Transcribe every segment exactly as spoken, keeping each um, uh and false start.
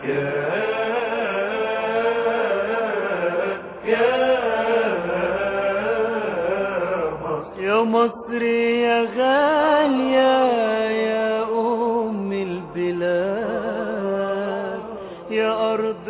يا مصر يا غالية يا أم البلاد يا أرض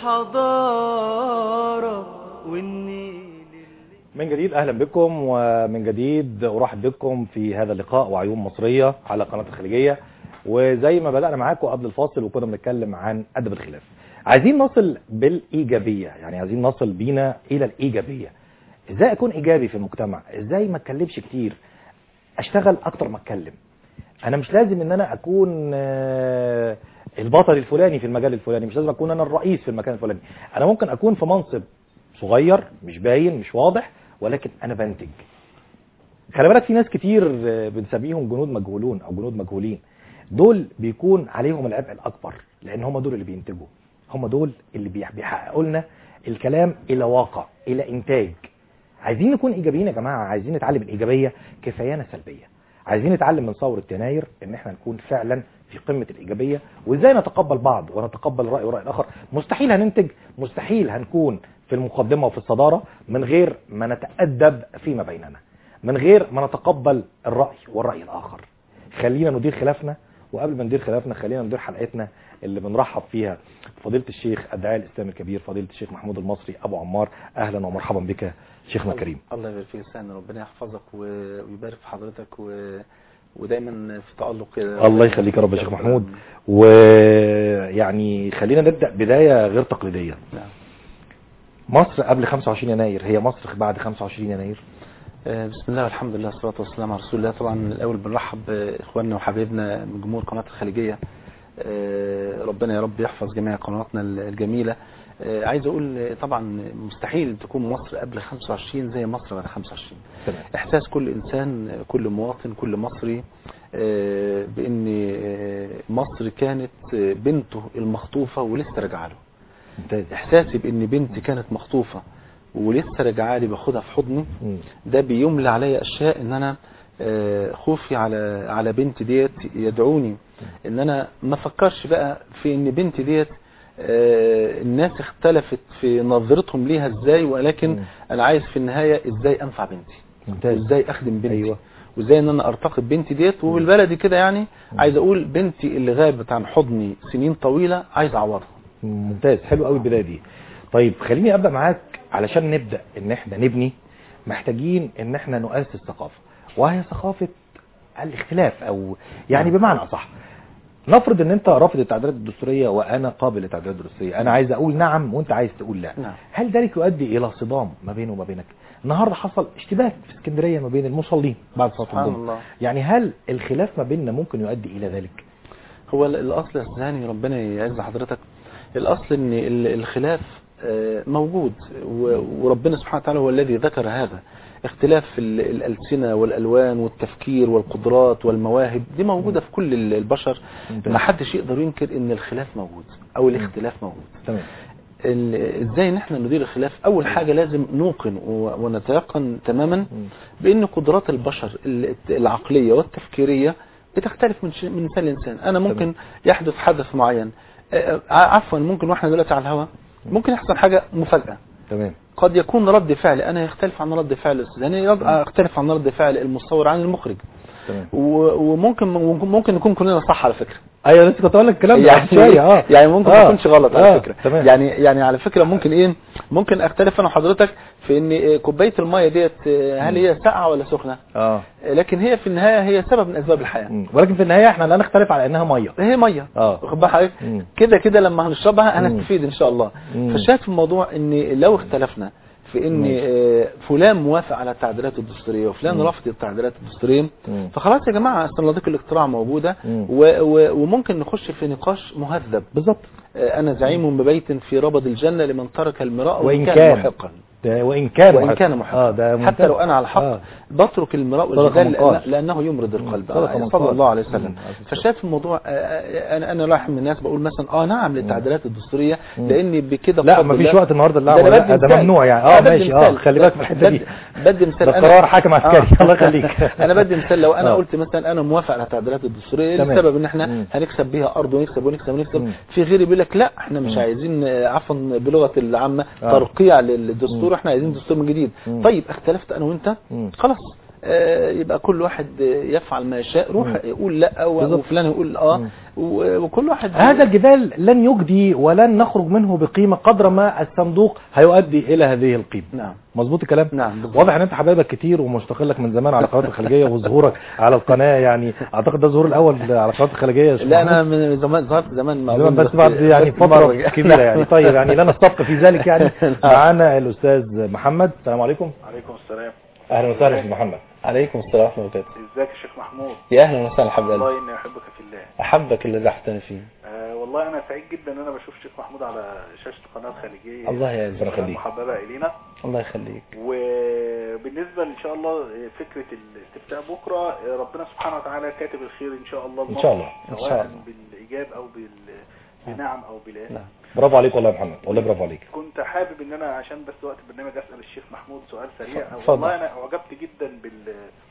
الحضارة والنيل. من جديد أهلا بكم، ومن جديد أرحب بكم في هذا اللقاء وعيون مصرية على قناة الخليجية. وزي ما بدأنا معاكم قبل الفاصل وكنا بنتكلم عن أدب الخلاف، عايزين نصل بالإيجابية، يعني عايزين نصل بينا إلى الإيجابية. ازاي اكون ايجابي في المجتمع؟ ازاي ما اتكلمش كتير، اشتغل اكتر ما اتكلم. انا مش لازم ان انا اكون البطل الفلاني في المجال الفلاني، مش لازم اكون انا الرئيس في المكان الفلاني. انا ممكن اكون في منصب صغير مش باين مش واضح، ولكن انا بنتج. خلي بالك في ناس كتير بنسميهم جنود مجهولون او جنود مجهولين، دول بيكون عليهم العبء الاكبر، لان هم دول اللي بينتجوا، هم دول اللي بيحققوا لنا الكلام الى واقع، الى انتاج. عايزين نكون ايجابيين يا جماعه، عايزين نتعلم الايجابيه كفايانا سلبيه. عايزين نتعلم من ثوره يناير ان احنا نكون فعلا في قمه الايجابيه، وازاي نتقبل بعض ونتقبل الراي والراي الاخر. مستحيل هننتج، مستحيل هنكون في المقدمه وفي الصداره من غير ما نتادب فيما بيننا، من غير ما نتقبل الراي والراي الاخر. خلينا ندير خلافنا، وقبل ما ندير خلافنا خلينا ندير حلقتنا اللي بنرحب فيها فضيله الشيخ الداعيه الاسلامي الكبير فضيله الشيخ محمود المصري ابو عمار. اهلا ومرحبا بك شيخنا الكريم. الله يبارك فيك سنة، ربنا يحفظك ويبارك في حضرتك و... ودايما في تألق كده. الله يخليك يا رب يا شيخ محمود. ويعني خلينا نبدأ بداية غير تقليدية. نعم. مصر قبل خمسة وعشرين يناير هي مصر بعد خمسة وعشرين يناير؟ بسم الله والحمد لله والصلاة والسلام على رسول الله. طبعا الأول بنرحب بإخواننا وحبايبنا من جمهور قناة الخليجية، ربنا يا رب يحفظ جميع قنواتنا الجميلة. عايز اقول طبعا مستحيل تكون مصر قبل خمسة وعشرين زي مصر بعد خمسة وعشرين. احساس كل انسان، كل مواطن، كل مصري بان مصر كانت بنته المخطوفة ولسه راجعه له. احساسي بان بنتي كانت مخطوفة ولسه راجعه لي باخدها في حضني، ده بيملى عليا اشياء ان انا خوفي على على بنتي ديت يدعوني ان انا ما افكرش بقى في ان بنتي ديت آه الناس اختلفت في نظرتهم ليها ازاي، ولكن م. انا عايز في النهاية ازاي انفع بنتي، ممتاز. ازاي اخدم بنتي، أيوة. وازاي ان انا ارتقي ببنتي ديت. وبالبلدي كده يعني م. عايز اقول بنتي اللي غابت عن حضني سنين طويلة عايز اعوضها. ممتاز، حلو قوي البداية دي. طيب خليني ابدأ معاك، علشان نبدأ ان احنا نبني محتاجين ان احنا نؤسس ثقافة، وهي ثقافة الاختلاف، او يعني بمعنى اصح نفرض ان انت رافض التعديلات الدستوريه وانا قابل للتعديلات الدستوريه، انا عايز اقول نعم وانت عايز تقول لا. نعم. هل ذلك يؤدي الى صدام ما بينه وما بينك؟ النهارده حصل اشتباك في اسكندريه ما بين المصلين بعد صلاه الظهر، يعني هل الخلاف ما بيننا ممكن يؤدي الى ذلك؟ هو الاصل يا استاذ، ربنا يعز حضرتك، الاصل ان الخلاف موجود، وربنا سبحانه وتعالى هو الذي ذكر هذا. اختلاف الألسنة والألوان والتفكير والقدرات والمواهب دي موجودة في كل البشر، ما حدش يقدر ينكر ان الخلاف موجود او الاختلاف موجود. تمام. ازاي نحن ندير الخلاف؟ اول حاجة لازم نوقن ونتيقن تماما بان قدرات البشر العقلية والتفكيرية بتختلف من من انسان لانسان. انا ممكن يحدث حدث معين، عفوا ممكن واحنا دلوقتي على الهواء ممكن يحصل حاجة مفاجأة، تمام. قد يكون رد فعل انا يختلف عن رد فعل الاستاذ، يعني يختلف عن رد فعل المصور عن المخرج. تمام. وممكن ممكن نكون كلنا صح على فكرة. ايوه لسه كنت اقول لك الكلام ده يعني شويه. اه يعني ممكن ما آه. يكونش غلط على آه. فكرة. تمام. يعني يعني على فكرة ممكن ايه ممكن اختلف انا وحضرتك في ان كوبايه الميه ديت هل هي ساقعه ولا سخنه، اه لكن هي في النهايه هي سبب من اسباب الحياه. مم. ولكن في النهايه احنا لا نختلف على انها ميه، هي ميه. اه واخد بال حضرتك كده كده لما هنشربها هنستفيد ان شاء الله. مم. فالشاهد في الموضوع ان لو اختلفنا في ان آه فلان موافق على التعديلات الدستوريه وفلان رافض التعديلات الدستوريه، فخلاص يا جماعه صناديق الاقتراع موجوده و و وممكن نخش في نقاش مهذب. بالظبط. آه انا زعيم ببيت في ربض الجنه لمن ترك المراء وان كان كان محقا. وإن كان وإن كان محقا. آه ده حتى لو أنا على الحق آه. بترك المراء والجدال لأنه, لأنه يمرض القلب صلى الله عليه وسلم. فشاف الموضوع آه أنا أنا رايح من الناس بقول مثلا آه نعم للتعديلات الدستورية لأني بكده لا ما فيش وقت النهارده لا ده ممنوع يعني اه ماشي اه خلي بالك من الحته دي. بدي مثال ده قرار حاكم عسكري الله يخليك. أنا بدي مثال لو أنا قلت مثلا أنا موافق على التعديلات الدستورية لسبب إن إحنا هنكسب بيها أرض ونكسب ونكسب ونكسب، في غيري بيقول لك لا احنا مش مم. عايزين آه، عفوا بلغه العامه آه. ترقيع للدستور، مم. احنا عايزين دستور من جديد. مم. طيب اختلفت انا وانت مم. خلاص، آه، يبقى كل واحد آه، يفعل ما يشاء، روح مم. يقول لا و- بالظبط. وفلان يقول اه، مم. و- وكل واحد هذا الجدال لن يجدي ولن نخرج منه بقيمة قدر ما الصندوق هيؤدي إلى هذه القيمة. نعم مظبوط الكلام؟ نعم بالظبط. واضح ان انت حبايبك كتير ومشتاق لك من زمان على قناه الخليجيه، وظهورك على القناه يعني اعتقد ده الظهور الاول على قناه الخليجيه يا شيخ لا انا محمود. من زمان ظهرت زمان ما زمان أظن، بس بعد يعني بس فتره مرة. كبيره يعني. طيب يعني لنا السبق في ذلك يعني. معانا الاستاذ محمد. السلام عليكم. عليكم السلام. اهلا وسهلا استاذ محمد. عليكم السلام ورحمه الله وبركاته. ازيك يا شيخ محمود؟ يا اهلا وسهلا حبيب قلبي. والله اني احبك في الله. احبك اللي رحتني فيه. آه والله انا سعيد جدا ان انا بشوف شيخ محمود على شاشه القناه الخليجيه. الله يعزك يخليك. محببه الينا. الله يخليك. وبالنسبه ان شاء الله فكره الاستفتاء بكره، ربنا سبحانه وتعالى كاتب الخير ان شاء الله. ان شاء الله إن شاء سواء الله. بالايجاب او بال بنعم او بلا. نعم. برافو عليك والله يا محمد، والله برافو عليك. كنت حابب ان انا عشان بس وقت البرنامج اسال الشيخ محمود سؤال سريع. اتفضل. والله انا اعجبت جدا بال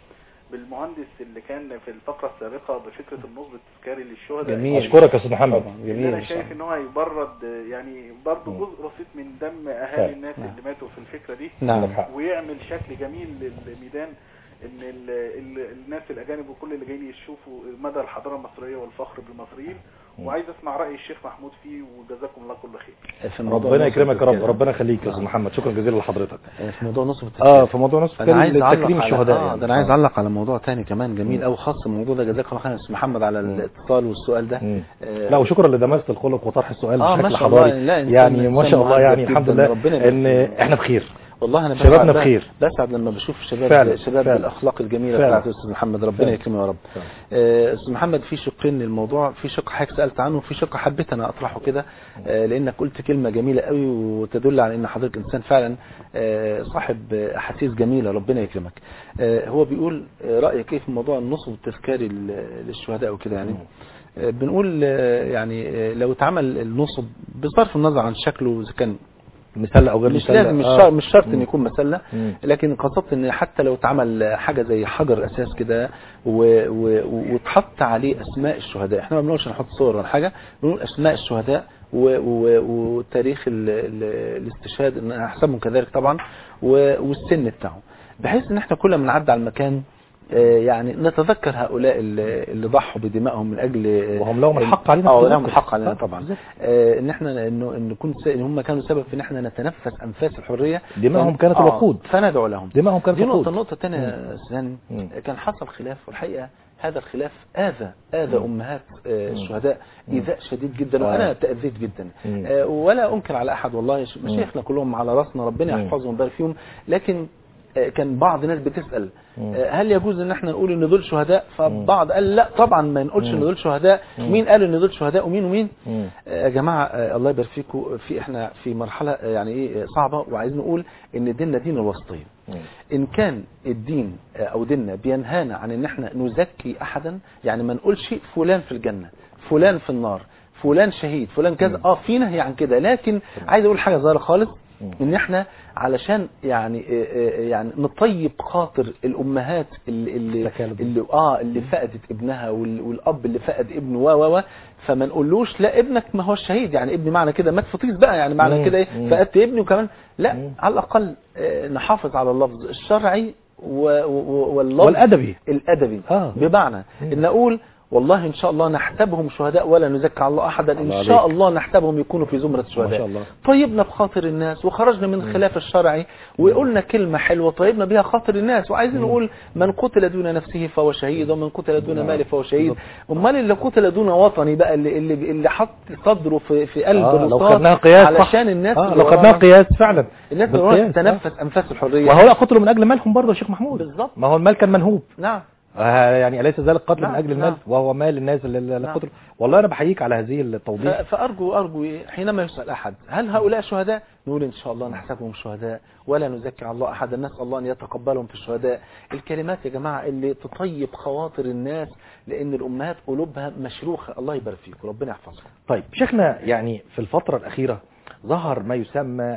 بالمهندس اللي كان في الفقرة السابقة بفكرة النصب التذكاري للشهداء. جميل. اشكرك يا استاذ محمد. طبعا اللي جميل. انا شايف ان هو هيبرد يعني برضه مم. جزء بسيط من دم فعلا. اهالي الناس نعم. اللي ماتوا في الفكرة دي. نعم. عندك حق. ويعمل شكل جميل للميدان ان ال ال الناس الاجانب وكل اللي جايين يشوفوا مدى الحضارة المصرية والفخر بالمصريين. مم. وعايز اسمع رأي الشيخ محمود فيه، وجزاكم الله كل خير. في موضوع ربنا نصب يكرمك يا رب، التذكاري. ربنا يخليك يا استاذ محمد، شكرا جزيلا لحضرتك. في موضوع نصب التذكاري. اه في موضوع نصف انا عايز اعلق تكريم على الشهداء اه يعني. ده انا عايز آه. اعلق على موضوع تاني كمان جميل مم. قوي خاص الموضوع ده. جزاك الله خير يا استاذ محمد على مم. الاتصال والسؤال ده. مم. آه لا وشكرا لدماسة الخلق وطرح السؤال آه، ما بشكل شاء الله. حضاري. لا، إنسان- يعني ما إنسان شاء الله مهذب يعني الحمد جداً. لله ربنا يبارك ان فيه. احنا بخير. والله انا شبابنا بسعد- بخير. بسعد لما بشوف شباب فعلا. شباب فعلا. بالاخلاق الجميله فعلا. بتاعت استاذ محمد، ربنا فعلا. يكرمه يا رب. فعلا. آه، استاذ محمد في شقين للموضوع، في شق حضرتك سالت عنه وفي شق حبيت انا اطرحه كده، آه، لانك قلت كلمه جميله قوي وتدل على ان حضرتك انسان فعلا آه، صاحب احاسيس جميله، ربنا يكرمك. آه، هو بيقول آه، رايك ايه في موضوع النصب التذكاري لل- للشهداء وكده يعني. آه، بنقول آه، يعني آه، لو اتعمل النصب بصرف النظر عن شكله اذا كان مسلة او غير مش مسلة. لازم مش آه. شرط مش شرط ان مم. يكون مسله، مم. لكن قصدت ان حتى لو اتعمل حاجه زي حجر اساس كده و- و- واتحط عليه اسماء الشهداء، احنا ما بنقولش نحط صور ولا حاجه، بنقول اسماء الشهداء و- و- وتاريخ ال- ال- الاستشهاد ان احسبهم كذلك طبعا، و- والسن بتاعه، بحيث ان احنا كل ما نعدي على المكان آه، يعني نتذكر هؤلاء اللي اللي ضحوا بدمائهم من اجل آه، وهم لهم الحق علينا اه في لهم التذكر. الحق علينا آه، طبعا. بالظبط. آه، ان احنا انه ان نكون س- ان هم كانوا سبب في ان احنا نتنفس انفاس الحريه، دمائهم فن- كانت آه، الوقود. فندعو لهم. دمائهم كانت دي نقطه الوقود. النقطه الثانيه يا سيدان، مم. كان حصل خلاف والحقيقه هذا الخلاف اذى اذى مم. امهات آه، مم. الشهداء مم. ايذاء شديد جدا، آه. وانا تاذيت جدا. مم. آه، ولا انكر على احد والله، ش- مشايخنا كلهم على راسنا، ربنا مم. يحفظهم ويبارك فيهم، لكن آه، كان بعض الناس بتسال مم. آه، هل يجوز ان احنا نقول ان دول شهداء؟ فبعض قال لا طبعا ما نقولش ان مم. دول شهداء. مم. مين قال ان دول شهداء ومين ومين؟ مم. يا جماعة آه، الله يبارك فيكم، في احنا في مرحلة آه، يعني ايه آه، صعبة، وعايزين نقول ان ديننا دين الوسطية. مم. ان كان الدين آه، او ديننا بينهانا عن ان احنا نزكي احدا، يعني ما نقولش فلان في الجنة فلان في النار فلان شهيد فلان كذا، اه في نهي عن كده، لكن عايز اقول حاجة صغيرة خالص، ان احنا علشان يعني آه، آه، يعني نطيب خاطر الامهات اللي اللي, تكالب. اللي اه اللي فقدت ابنها وال- والاب اللي فقد ابنه و و و فما نقولوش لا ابنك ما هو الشهيد، يعني ابني معنى كده مات فطيس بقى، يعني معنى مم. كده ايه مم. فقدت ابني وكمان لا، مم. على الاقل آه، نحافظ على اللفظ الشرعي و- و- واللفظ والادبي. الادبي، آه. بمعنى مم. ان اقول والله ان شاء الله نحسبهم شهداء ولا نزكي على الله احدا، ان الله شاء عليك. الله نحسبهم يكونوا في زمرة ما شاء الشهداء. الله. طيبنا بخاطر الناس وخرجنا من الخلاف الشرعي وقلنا كلمة حلوة طيبنا بها خاطر الناس، وعايزين نقول من قتل دون نفسه فهو شهيد ومن قتل دون نعم. ماله فهو شهيد. امال اللي قتل دون وطني بقى اللي اللي, اللي حط صدره في في قلب آه لو الرصاص خدناها قياس صح. علشان الناس آه اللي لو خدناها ورانا- قياس فعلا. الناس اللي بالقياس، ورانا آه. تتنفس انفاس الحرية. وهؤلاء قتلوا من اجل مالهم برضه يا شيخ محمود. بالظبط. ما هو المال كان منهوب. نعم. آه يعني أليس ذلك قتل نعم، من أجل المال نعم. وهو مال الناس اللي اللي نعم. قتلوا. والله أنا بحييك على هذه ف- التوضيح. فأرجو أرجو حينما يسأل أحد هل هؤلاء شهداء، نقول إن شاء الله نحسبهم شهداء ولا نزكي على الله أحدا، نسأل الله أن يتقبلهم في الشهداء. الكلمات يا جماعة اللي تطيب خواطر الناس، لأن الأمهات قلوبها مشروخة. الله يبارك فيكم، ربنا يحفظكم. طيب شيخنا، يعني في الفترة الأخيرة ظهر ما يسمى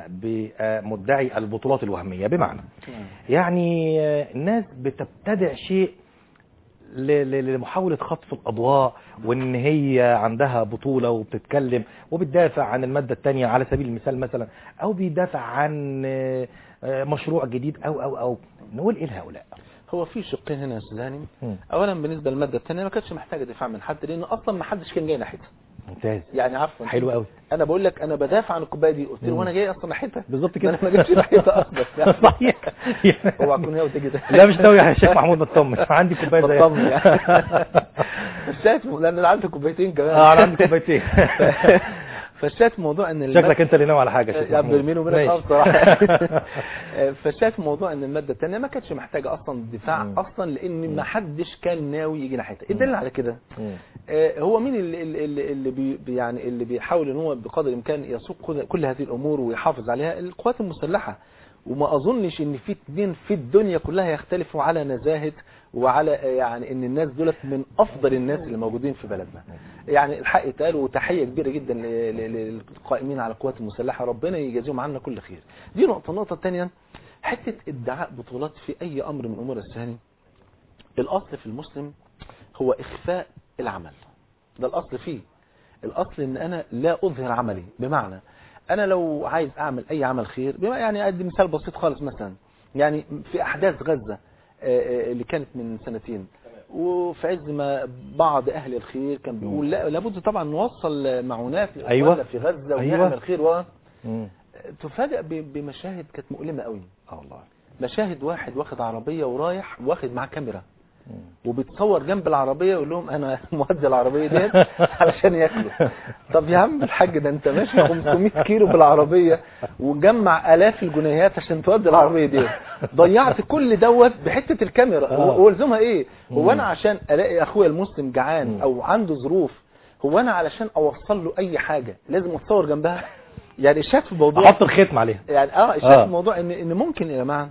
بمدعي البطولات الوهمية، بمعنى يعني الناس بتبتدع شيء ل- ل- لمحاولة خطف الأضواء، وإن هي عندها بطولة وبتتكلم وبتدافع عن المادة التانية على سبيل المثال مثلا، أو بيدافع عن آه، آه، مشروع جديد أو أو أو نقول إيه لهؤلاء؟ هو في شقين هنا يا استاذ هاني. مم. اولا بالنسبه للماده الثانيه ما كانتش محتاجه دفاع من حد، لان اصلا ما حدش كان جاي ناحيتها. ممتاز. يعني عفوا حلو قوي. انا بقول لك انا بدافع عن الكوبايه دي، قلت له مم. وانا جاي اصلا ناحيتها بالظبط كده. انا ما جيتش ناحيتها اصلا. صحيح. هو اكون ناوي تيجي ده. لا مش ناوي يا شيخ محمود، بطمن عندي كوبايه زي بطمن يعني. الشاهد لان انا عندي كوبايتين كمان. اه انا عندي كوبايتين. فالشاهد في موضوع ان شكلك انت اللي ناوي على حاجه يا شيخ يا محمود. بيني وبينك اه بصراحه. فالشاهد في موضوع ان الماده الثانيه ما كانتش محتاجه اصلا دفاع مم. اصلا، لان مم. ما حدش كان ناوي يجي ناحيتها. الدليل على كده مم. آه، هو مين اللي اللي, اللي بي بي- يعني اللي بيحاول ان هو بقدر الامكان يسوق كل- كل هذه الامور ويحافظ عليها؟ القوات المسلحه. وما اظنش ان في اثنين في الدنيا كلها يختلفوا على نزاهه وعلى آه، يعني ان الناس دولت من افضل الناس اللي موجودين في بلدنا. يعني الحق يتقال، وتحيه كبيره جدا ل- ل- للقائمين على القوات المسلحه، ربنا يجازيهم عنا كل خير. دي نقطه. النقطه الثانيه حته ادعاء بطولات في اي امر من امور السهل. الاصل في المسلم هو اخفاء العمل، ده الاصل فيه. الاصل ان انا لا اظهر عملي، بمعنى انا لو عايز اعمل اي عمل خير، بما يعني ادي مثال بسيط خالص، مثلا يعني في احداث غزة آه، آه، اللي كانت من سنتين، وفي عز ما بعض اهل الخير كان بيقول لا لابد طبعا نوصل معونات أيوة. في غزة أيوة. ونعمل خير و مم. تفاجئ ب- بمشاهد كانت مؤلمة قوي. اه والله. مشاهد واحد واخد عربية ورايح واخد معاه كاميرا مم. وبتصور جنب العربية، يقول لهم انا مودي العربية ديت علشان ياكلوا. طب يا عم الحاج، ده انت ماشي خمسمائة كيلو بالعربية وجمع الاف الجنيهات عشان تودي العربية ديت، ضيعت كل دوت بحتة الكاميرا. آه. والزمها ايه؟ هو مم. انا عشان الاقي اخويا المسلم جعان مم. او عنده ظروف، هو انا علشان اوصل له اي حاجة لازم اتصور جنبها؟ يعني الشاهد في الموضوع احط الختم عليها. يعني اه الشاهد آه. في الموضوع ان ان ممكن يا جماعه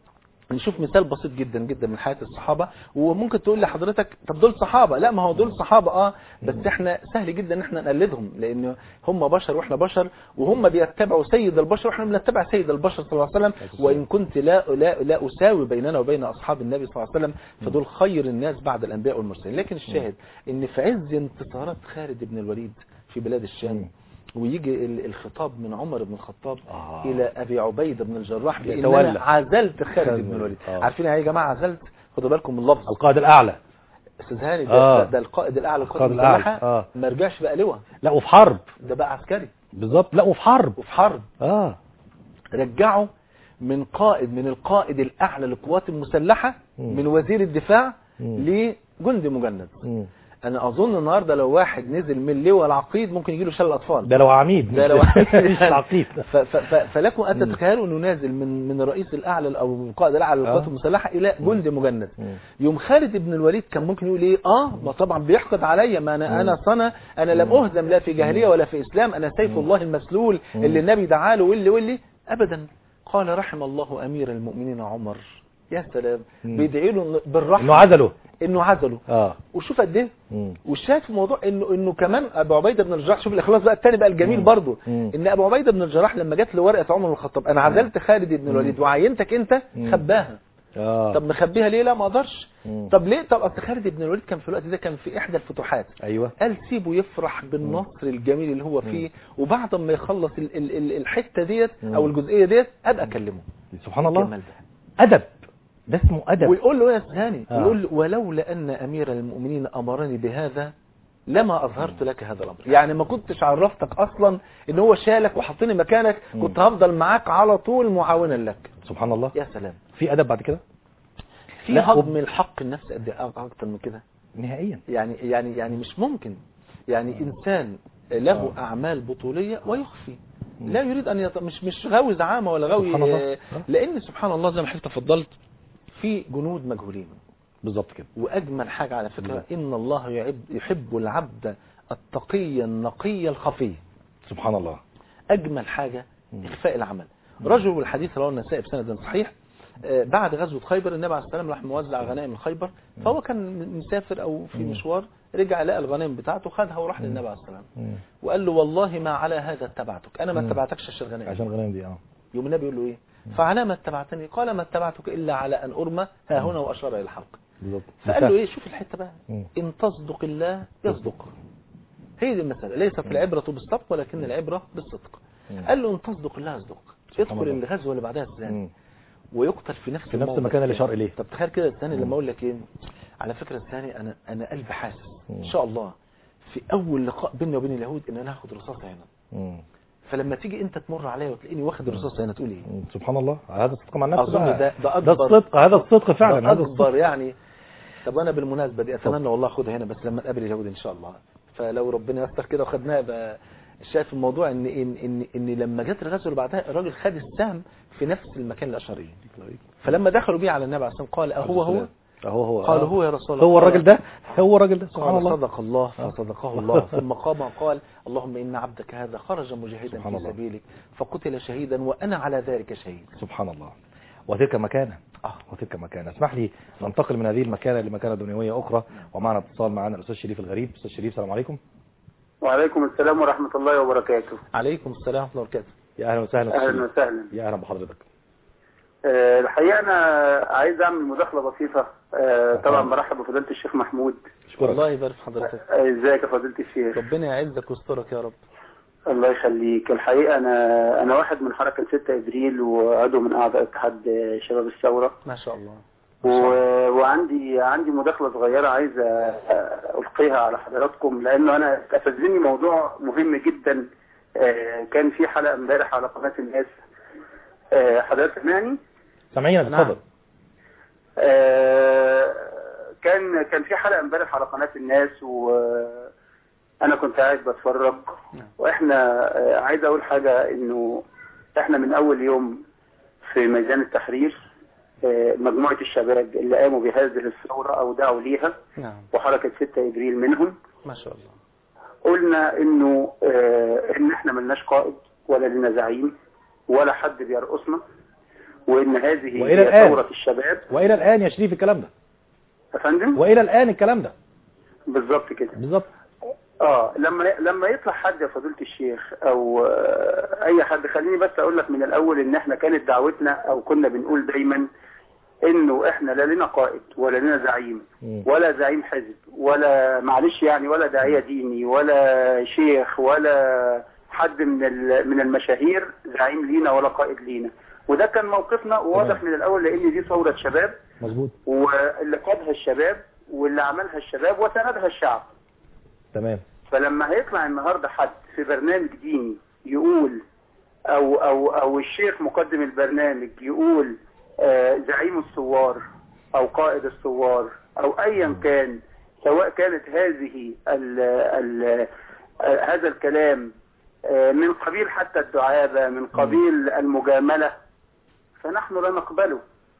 نشوف مثال بسيط جدا جدا من حياة الصحابة. وممكن تقول لحضرتك طب دول صحابة، لا ما هو دول صحابة اه بس احنا سهل جدا ان احنا نقلدهم، لان هم بشر واحنا بشر، وهم بيتبعوا سيد البشر واحنا بنتبع سيد البشر صلى الله عليه وسلم. وان كنت لا لا لا اساوي بيننا وبين اصحاب النبي صلى الله عليه وسلم، فدول خير الناس بعد الانبياء والمرسلين. لكن الشاهد ان في عز انتصارات خالد بن الوليد في بلاد الشام، ويجي ال- الخطاب من عمر بن الخطاب آه. الى ابي عبيده بن الجراح بان يتولى. انا عزلت خالد خالد بن الوليد. آه. عارفين يعني يا جماعه عزلت؟ خدوا بالكم من اللفظ. القائد الاعلى. استاذ هاني ده, آه. ده, ده القائد الاعلى للقوات القائد الأعلى. المسلحه. آه. ما رجعش بقى لواء، لا وفي حرب. ده بقى عسكري بالظبط. لا وفي حرب. وفي حرب. اه رجعوا من قائد من القائد الاعلى للقوات المسلحه، مم. من وزير الدفاع مم. لجندي مجند. مم. انا اظن النهارده لو واحد نزل من لواء العقيد ممكن يجي له شلل اطفال. ده لو عميد. ده لو مش العقيد. ف- ف- ف- فلكم ان تتخيلوا انه نازل من من الرئيس الاعلى او القائد الاعلى للقوات آه. المسلحه الى جندي مجند. مم. يوم خالد بن الوليد كان ممكن يقول ايه؟ اه ما طبعا بيحقد عليا، ما انا انا صنع، انا لم اهزم لا في جاهليه ولا في اسلام، انا سيف الله المسلول اللي النبي دعا له واللي واللي ابدا. قال رحم الله امير المؤمنين عمر. يا سلام، مم. بيدعي له بالرحمه انه عزله. انه عزله. اه وشوف قد ايه. مم. والشاهد في الموضوع انه انه كمان ابو عبيده بن الجراح، شوف الاخلاص بقى الثاني بقى الجميل مم. برضه، مم. ان ابو عبيده بن الجراح لما جت له ورقه عمر بن الخطاب انا عزلت خالد بن الوليد وعينتك انت، مم. خباها. اه طب مخبيها ليه؟ لا ما اقدرش. مم. طب ليه؟ طب اصل خالد بن الوليد كان في الوقت ده كان في احدى الفتوحات، ايوه. قال سيبه يفرح بالنصر الجميل اللي هو فيه، وبعد ما يخلص ال ال ال الحته ديت او الجزئيه ديت ابقى اكلمه. سبحان الله. الجمال ده. ادب، ده اسمه ادب. ويقول له يا سهاني آه. يقول له ولولا ان امير المؤمنين امرني بهذا لما اظهرت لك هذا الامر. يعني ما كنتش عرفتك اصلا ان هو شالك وحطني مكانك، كنت هفضل معاك على طول معاونا لك. سبحان الله. يا سلام، في ادب بعد كده في لا، هضم الحق النفس قد ايه اكتر من كده؟ نهائيا. يعني يعني يعني مش ممكن يعني انسان له اعمال بطوليه ويخفي، لا يريد ان يط... مش مش غاوي زعامه ولا غاوي، سبحان الله. آه، لان سبحان الله زي ما حضرتك تفضلت في جنود مجهولين. بالظبط كده. واجمل حاجه على فكره ان الله يحب يحب العبد التقي النقي الخفي. سبحان الله. اجمل حاجه اخفاء العمل. رجل الحديث رواه النسائي بسند صحيح، آه، بعد غزوه خيبر النبي عليه السلام راح موزع غنائم خيبر، فهو كان مسافر او في مشوار، رجع لقى الغنائم بتاعته خدها وراح للنبي عليه السلام مم. وقال له والله ما على هذا اتبعتك، انا ما مم. اتبعتكش عشان الغنائم. عشان الغنائم دي اه يوم النبي يقول له ايه؟ فعلى ما اتبعتني؟ قال ما اتبعتك الا على ان ارمى ها هنا، واشار الى الحلق. بالظبط. فقال له ايه، شوف الحته بقى، مم. ان تصدق الله يصدق. هي دي المساله، ليست العبره بالسبق ولكن العبره بالصدق. مم. قال له ان تصدق الله يصدق، يدخل الله. الغزوه اللي بعدها ازاي مم. ويقتل في نفس في نفس الموضع المكان اللي الثاني. شار إليه. طب تخيل كده الثاني لما اقول لك ايه، على فكره الثاني انا انا قلبي حاسس مم. ان شاء الله في اول لقاء بيني وبين اليهود ان انا هاخد رصاصه هنا. مم. فلما تيجي انت تمر عليا وتلاقيني واخد الرصاصه هنا تقول ايه؟ مم. سبحان الله، هذا الصدق مع النفس اظن بقى. ده ده ده اكبر الصدق، هذا الصدق فعلا، ده هذا الصدق. اكبر يعني. طب انا بالمناسبه دي اتمنى والله اخدها هنا بس لما نقابل اليهود ان شاء الله. فلو ربنا يستر كده وخدناها بقى. شايف الموضوع ان ان ان, إن لما جت الغزوه اللي بعدها الراجل خد السهم في نفس المكان الاشاري. فلما دخلوا بيه على النبي عليه الصلاه والسلام قال اهو هو هو هو قالوا هو يا رسول الله، هو الراجل ده، هو الراجل ده سبحان قال الله. صدق الله فصدقه الله. ثم قام قال اللهم إن عبدك هذا خرج مجاهدا سبحان في الله. سبيلك فقتل شهيدا وأنا على ذلك شهيد. سبحان الله. وتلك مكانة آه. وتلك مكانة. اسمح لي ننتقل من هذه المكانة لمكانة دنيوية أخرى، ومعنا اتصال معنا الأستاذ شريف الغريب. أستاذ شريف السلام عليكم. وعليكم السلام ورحمة الله وبركاته. عليكم السلام ورحمة الله وبركاته. يا أهلا وسهلا. أهلا وسهلا. يا أهلا بحضرتك. أه الحقيقة أنا عايز أعمل مداخلة بسيطة. أه طبعا برحب بفضيلة الشيخ محمود. شكرا. الله يبارك في حضرتك. أه ازيك يا فضيلة الشيخ؟ ربنا يعزك ويسترك يا رب. الله يخليك. الحقيقة أنا أنا واحد من حركة ستة إبريل وعضو من أعضاء اتحاد شباب الثورة. ما شاء الله. و... وعندي عندي مداخلة صغيرة عايز ألقيها على حضراتكم لأنه أنا استفزني موضوع مهم جدا. أه كان في حلقة امبارح على قناة الناس. أه حضرتك سامعني؟ سامعينك اتفضل. آه كان كان في حلقة امبارح على قناة الناس وانا كنت قاعد بتفرج. واحنا آه عايز اقول حاجة انه احنا من اول يوم في ميدان التحرير آه مجموعة الشباب اللي قاموا بهذه الثورة او دعوا ليها نعم. وحركة ستة ابريل منهم. ما شاء الله. قلنا انه آه ان احنا ملناش قائد ولا لنا زعيم ولا حد بيرقصنا، وان هذه وإلى هي الآن. ثورة الشباب. وإلى الآن يا شريف الكلام ده. يا فندم؟ وإلى الآن الكلام ده. بالظبط كده. بالظبط. اه لما لما يطلع حد يا فضيلة الشيخ او آه اي حد، خليني بس اقول لك من الاول ان احنا كانت دعوتنا او كنا بنقول دايما انه احنا لا لنا قائد ولا لنا زعيم ولا زعيم حزب ولا معلش يعني ولا داعية ديني ولا شيخ ولا حد من من المشاهير زعيم لينا ولا قائد لينا. وده كان موقفنا واضح من الاول لان دي ثورة شباب مظبوط. واللي قادها الشباب واللي عملها الشباب وسندها الشعب. تمام. فلما هيطلع النهارده حد في برنامج ديني يقول او او او الشيخ مقدم البرنامج يقول آه زعيم الثوار او قائد الثوار او ايا كان، سواء كانت هذه ال ال آه هذا الكلام آه من قبيل حتى الدعابة، من قبيل المجاملة، فنحن لا نقبله.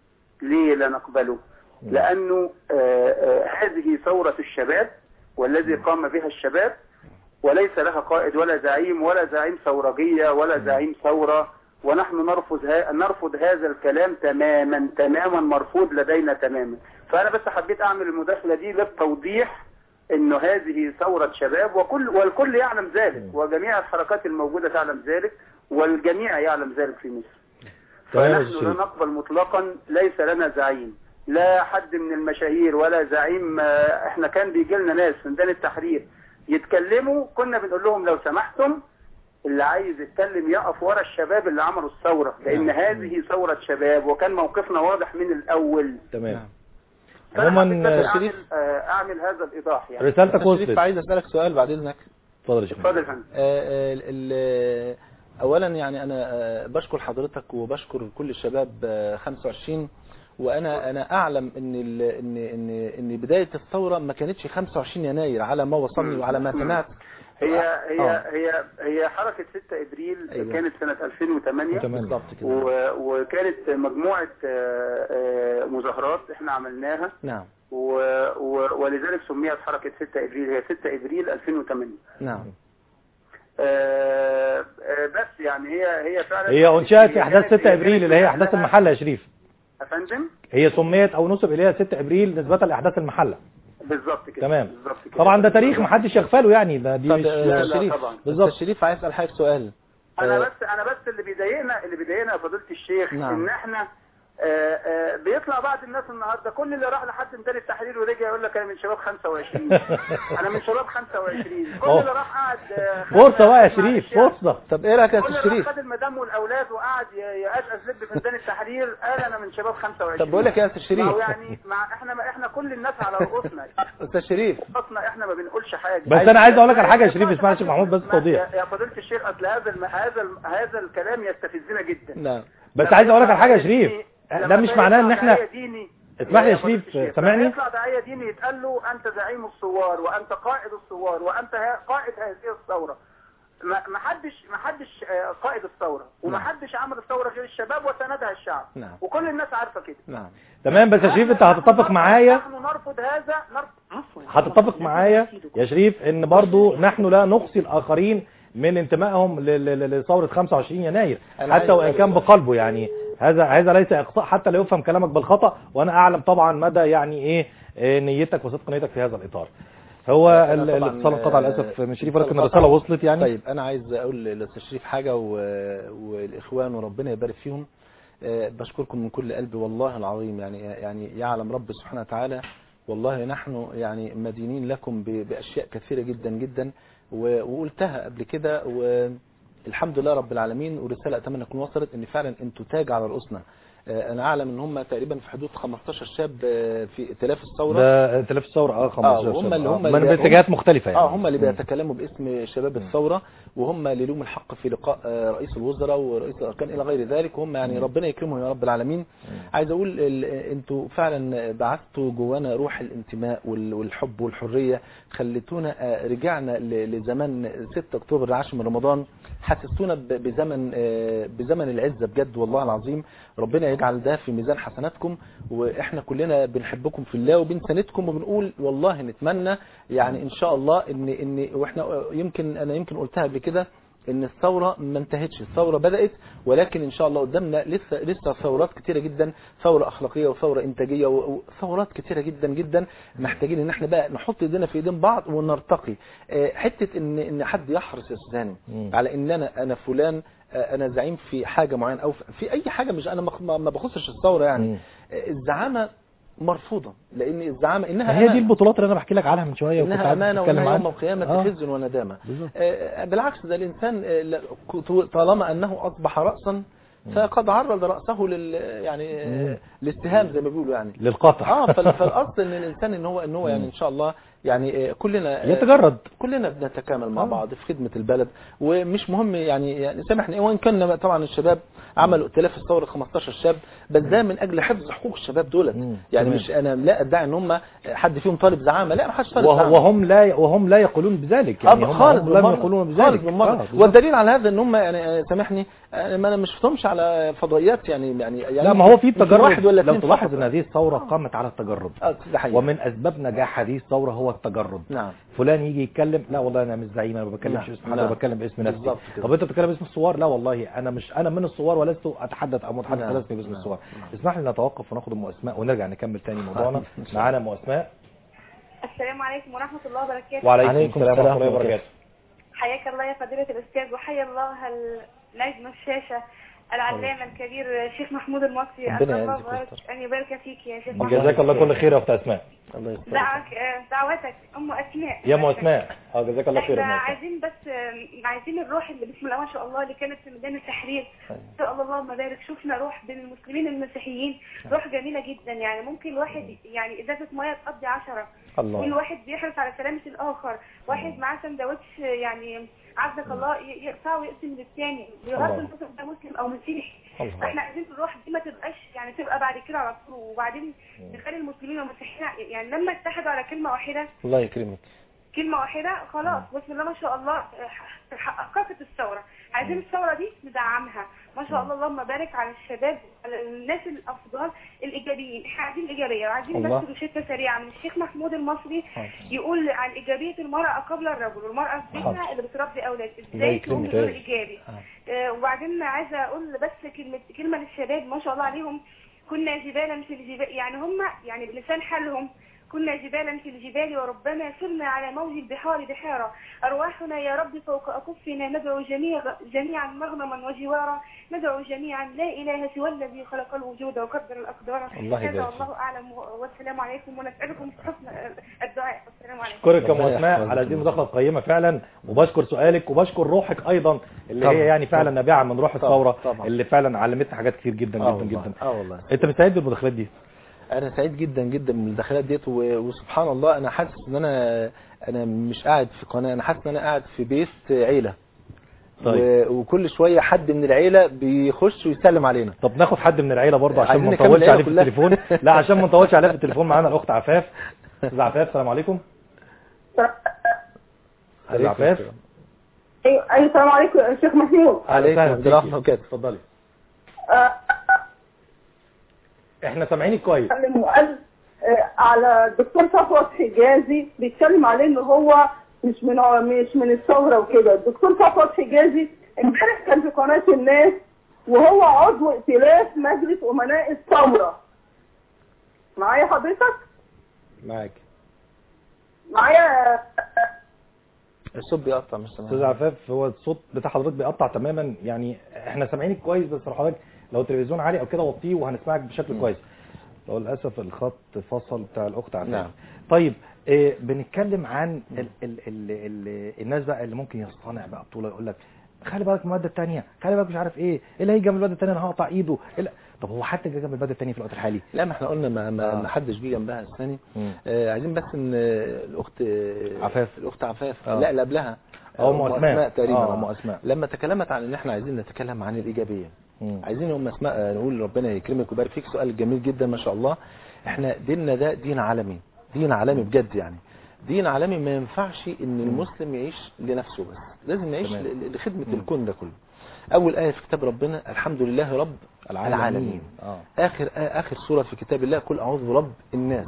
ليه لا نقبله؟ لأنه آه آه هذه ثورة الشباب والذي قام بها الشباب، وليس لها قائد ولا زعيم ولا زعيم ثورجية ولا زعيم ثورة، ونحن نرفض ها نرفض هذا الكلام تماما تماما، مرفوض لدينا تماما. فأنا بس حبيت أعمل المداخلة دي للتوضيح إنه هذه ثورة شباب، وكل والكل يعلم ذلك، وجميع الحركات الموجودة تعلم ذلك، والجميع يعلم ذلك في مصر. فنحن لا نقبل مطلقا، ليس لنا زعيم لا حد من المشاهير ولا زعيم. احنا كان بيجي لنا ناس في ميدان التحرير يتكلموا، كنا بنقول لهم لو سمحتم اللي عايز يتكلم يقف ورا الشباب اللي عملوا الثورة، لان هذه ثورة شباب وكان موقفنا واضح من الاول. تمام. عموما اعمل, اعمل هذا الايضاح يعني. رسالتك وصلت. عايز اسالك سؤال بعد اذنك. اتفضل يا شيخ. اتفضل يا فندم. اولا يعني انا بشكر حضرتك وبشكر كل الشباب خمسة وعشرين، وانا انا اعلم ان ان ان ان بدايه الثوره ما كانتش خمسة وعشرين يناير على ما وصلني وعلى ما سمعت. هي هي آه. هي هي حركه ستة ابريل أيوة. كانت سنه ألفين وثمانية بالظبط كده، وكانت مجموعه مظاهرات احنا عملناها. نعم. ولذلك سميت حركه ستة ابريل، هي ستة ابريل ألفين وثمانية. نعم. آه بس يعني هي هي فعلا هي انشأت في احداث ستة ابريل اللي هي احداث المحله يا شريف. يا فندم. هي سميت او نسب اليها ستة ابريل نسبه لاحداث المحله. بالظبط كده. تمام. بالظبط كده. طبعا ده تاريخ ما حدش يغفله يعني، ده دي مش شريف. بالظبط. شريف عايز اسال حضرتك سؤال. انا بس انا بس اللي بيضايقنا اللي بيضايقنا يا فضيله الشيخ. نعم. ان احنا آه، آه، بيطلع بعض الناس النهارده كل اللي راح لحد ميدان التحرير ورجع يقول لك انا من شباب خمسة وعشرين. انا من شباب خمسة وعشرين. كل اللي راح قعد آه، خد- فرصه بقى يا شريف، معلش يعني. فرصه. طب ايه رايك يا كل استاذ اللي شريف؟ راح خد المدام والاولاد وقعد ي- يقزقز لب في ميدان التحرير قال انا من شباب خمسة وعشرين. طب بقول لك يا استاذ ما شريف، هو يعني مع احنا ما احنا كل الناس على رؤوسنا. استاذ شريف رؤوسنا احنا ما بنقولش حاجه. بس انا عايز اقول لك على حاجه يا شريف، اسمعني يا شيخ محمود بس ما- توضيح. يا يا فضيله الشيخ، اصل هذا الم- هذا الم- هذا الكلام يستفزنا جدا. نعم بس عايز اقول لك على حاجه يا شريف، ده مش معناه ان احنا، اسمح لي يا شريف سامعني. يطلع داعيه ديني يتقال له انت زعيم الثوار وانت قائد الثوار وانت ه- قائد هذه الثوره. ما ما حدش ما حدش آه، قائد الثوره وما حدش عمل الثوره غير الشباب وساندها الشعب. نعم. وكل الناس عارفه كده. نعم تمام، بس يا شريف انت هتتفق معايا، نحن نرفض هذا نرفض هتتفق معايا يا شريف ان برضو نحن لا نقصي الاخرين من انتمائهم ل- ل- لثوره خمسة وعشرين يناير أنا حتى عايز وان أقول- كان بقلبه. يعني هذا هذا ليس اقصاء حتى لا يفهم كلامك بالخطا، وانا اعلم طبعا مدى يعني ايه إيه نيتك وصدق نيتك في هذا الاطار. هو أنا ال- طبعاً، الاتصال انقطع آه، للاسف من شريف، الاتصال ولكن الرساله انقطع. وصلت يعني. طيب انا عايز اقول للاستاذ شريف حاجه و... والاخوان وربنا يبارك فيهم. آه، بشكركم من كل قلبي والله العظيم. يعني يعني يعلم رب سبحانه وتعالى والله نحن يعني مدينين لكم ب... باشياء كثيره جدا جدا، و... وقلتها قبل كده والحمد لله رب العالمين، ورساله اتمنى تكون وصلت ان فعلا انتوا تاج على رؤوسنا. آه، انا اعلم ان هم تقريبا في حدود خمستاشر شاب آه، في ائتلاف الثوره. ده ائتلاف الثوره اه خمستاشر هم شاب. اللي هم آه، من اللي- باتجاهات مختلفه يعني. اه هم اللي بيتكلموا باسم شباب الثوره، وهم اللي لهم الحق في لقاء آه، رئيس الوزراء ورئيس الاركان الى غير ذلك، وهم يعني ربنا يكرمهم يا رب العالمين. عايز اقول ال- انتوا فعلا بعثتوا جوانا روح الانتماء وال- والحب والحريه، خليتونا آه، رجعنا ل- لزمان ستة اكتوبر العاشر من رمضان، حسستونا ب- بزمن آه، بزمن العزه بجد والله العظيم. ربنا يجعل ده في ميزان حسناتكم، واحنا كلنا بنحبكم في الله وبنساندكم، وبنقول والله نتمنى يعني ان شاء الله ان ان واحنا يمكن انا يمكن قلتها قبل كده ان الثوره ما انتهتش، الثوره بدات، ولكن ان شاء الله قدامنا لسه لسه ثورات كتيره جدا، ثوره اخلاقيه وثوره انتاجيه وثورات كتيره جدا جدا. محتاجين ان احنا بقى نحط ايدينا في ايدين بعض ونرتقي. آه، حته ان ان حد يحرص يا استاذ على ان انا انا فلان آه، انا زعيم في حاجه معينه او في اي حاجه، مش انا ما ما بخصش الثوره يعني. آه، الزعامه مرفوضه، لان الزعامه انها هي دي أمانة. البطولات اللي انا بحكي لك عنها من شويه وكنت انها عايز امانه اتكلم وانها يوم عنها. القيامه آه. خزي وندامه. بالظبط. آه، بالعكس ده الانسان آه، لا- طالما انه اصبح راسا فقد عرض راسه لل يعني آه، للسهام زي ما بيقولوا يعني للقطع. اه فال- فالاصل ان الانسان ان هو ان هو يعني ان شاء الله يعني آه، كلنا آه، يتجرد. كلنا بنتكامل مع آه. بعض في خدمه البلد، ومش مهم يعني يعني سامحني وان كان طبعا الشباب عملوا ائتلاف الثوره خمستاشر شاب، بس ده من اجل حفظ حقوق الشباب دولت. مم. يعني تمام. مش انا لا ادعي ان هم حد فيهم طالب زعامه، لا ما حدش طالب وه- زعامه. وهم لا وهم لا يقولون بذلك يعني. آه، هم خالص هم لم بالمرة. يقولون خالص بذلك. بالمرة. آه، بالظبط. والدليل على هذا ان هم يعني آه، سامحني آه، ما انا مش شفتهمش على فضائيات يعني يعني يعني لا ما هو في يمكن واحد تجرد. ولا لو اثنين تلاحظ فقط. ان هذه الثوره قامت على التجرد، آه، ده حقيقي. ومن اسباب نجاح هذه الثوره هو التجرد. نعم. فلان يجي يتكلم لا والله انا مش زعيم، انا ما بتكلمش نعم. باسم حد، نعم. انا بتكلم باسم نفسي. بالظبط كده. طب انت بتتكلم باسم الثوار؟ لا والله انا مش انا من الثوار ولست اتحدث او متحدث نعم. رسمي باسم نعم. الثوار. اسمح لي نتوقف وناخد ام اسماء ونرجع نكمل تاني موضوعنا. معانا ام اسماء. السلام عليكم ورحمة الله وبركاته. وعليكم السلام ورحمه الله وبركاته. حياك الله يا فضيلة الأستاذ، وحيا الله نجم الشاشة العلامة الكبير الشيخ محمود المصري. ربنا أسأل الله يعزك بارك ويستر. أن يبارك فيك يا شيخ محمود. جزاك الله كل خير يا اخت اسماء. الله يستر. دعوك آه، دعوتك أم أسماء. يا ام اسماء اه جزاك الله خير احنا يا ام اسماء. عايزين بس آه، عايزين الروح اللي بسم الله ما شاء الله اللي كانت في ميدان التحرير. ان شاء الله اللهم بارك، شفنا روح بين المسلمين والمسيحيين، روح جميلة جدا. يعني ممكن الواحد يعني ازازة مية تقضي عشرة. الله. كل واحد بيحرص على سلامة الآخر، واحد معاه سندوتش يعني عزك الله ي- يقطعه ويقسم للثاني بغض الله. النظر ده مسلم أو مسيحي. الله. احنا عايزين الروح دي ما تبقاش يعني تبقى بعد كده على طول، وبعدين نخلي المسلمين والمسيحيين يعني لما اتحدوا على كلمة واحدة الله يكرمك. كلمة واحدة خلاص بسم الله ما شاء الله حققت الثورة. عايزين الثورة دي ندعمها ما شاء الله. اللهم بارك على الشباب على الناس الأفضل الإيجابيين. احنا عايزين الإيجابية وعايزين الله. بس روشتة سريعة من الشيخ محمود المصري يقول عن إيجابية المرأة قبل الرجل، والمرأة في بيتها اللي بتربي أولاد ازاي تكون دور إيجابي. آه وبعدين عايزة أقول بس كلمة كلمة للشباب ما شاء الله عليهم، كنا جبالا في الجبال، يعني هم يعني بلسان حالهم كنا جبالا في الجبال وربما سرنا على موج البحار بحارا، أرواحنا يا رب فوق أكفنا ندعو جميع جميعا مغنما وجوارا، ندعو جميعا لا اله سوى الذي خلق الوجود وقدر الاقدار. الله هذا يبارك والله اعلم، والسلام عليكم، ونسالكم حسن الدعاء. والسلام عليكم. اشكرك يا ام ربنا اسماء يحفظك. على هذه المداخله القيمه فعلا، وبشكر سؤالك وبشكر روحك ايضا اللي طبعا. هي يعني فعلا طبعا. نابعه من روح طبعا. الثوره طبعا. اللي فعلا علمتنا حاجات كتير جدا اه جدا والله. جدا. اه والله. انت مستعد للمداخلات دي؟ انا سعيد جدا جدا من الدخلات ديت، و- وسبحان الله انا حاسس ان انا انا مش قاعد في قناه، انا حاسس ان انا قاعد في بيت عيله. طيب. و- وكل شويه حد من العيله بيخش ويسلم علينا. طب ناخد حد من العيله برضه عشان عايزين ما نكمل نطولش العيلة عليه في كلها. التليفون. لا عشان ما نطولش عليه في التليفون، معانا الاخت عفاف. استاذ عفاف السلام عليكم. استاذ عفاف. ايوه ايوه السلام عليكم يا شيخ محمود. عليكم أهلا السلام بيكي. وكده. اتفضلي. آه، احنا سامعينك كويس. اتكلم وقال آه، على الدكتور صفوت حجازي، بيتكلم عليه ان هو مش من مش من الثوره وكده. الدكتور صفوت حجازي امبارح كان في قناه الناس وهو عضو ائتلاف مجلس امناء الثوره. معايا حضرتك؟ معاك. معايا. الصوت بيقطع مش سامع. استاذ عفاف هو الصوت بتاع حضرتك بيقطع تماما، يعني احنا سامعينك كويس بس حضرتك لو التلفزيون عالي او كده وطيه وهنسمعك بشكل م. كويس. لو للاسف الخط فصل بتاع الاخت عفاف. نعم. طيب إيه بنتكلم عن ال ال ال ال الناس بقى اللي ممكن يصطنع بقى بطوله يقول لك خلي بالك من الماده الثانيه، خلي بالك مش عارف ايه، ايه اللي هيجي جنب الماده الثانيه انا هقطع ايده. إيه طب هو حتى جه جنب الماده الثانيه في الوقت الحالي؟ لا ما احنا قلنا ما ما, آه. ما حدش جه جنبها الثاني. مم. آه عايزين بس ان الاخت عفاف. الاخت عفاف آه. لا اللي قبلها أو أم أسماء. تقريبا. آه، أم أسماء. لما تكلمت عن ان احنا عايزين نتكلم عن الايجابيه. مم. عايزين يا ام اسماء نقول ربنا يكرمك ويبارك فيك. سؤال جميل جدا ما شاء الله. احنا ديننا ده دين عالمي، دين عالمي بجد يعني. دين عالمي ما ينفعش ان المسلم يعيش لنفسه بس، لازم يعيش تمام. ل- لخدمه مم. الكون ده كله. اول ايه في كتاب ربنا الحمد لله رب العالمين, العالمين. اه اخر آه اخر سوره في كتاب الله قل اعوذ برب الناس.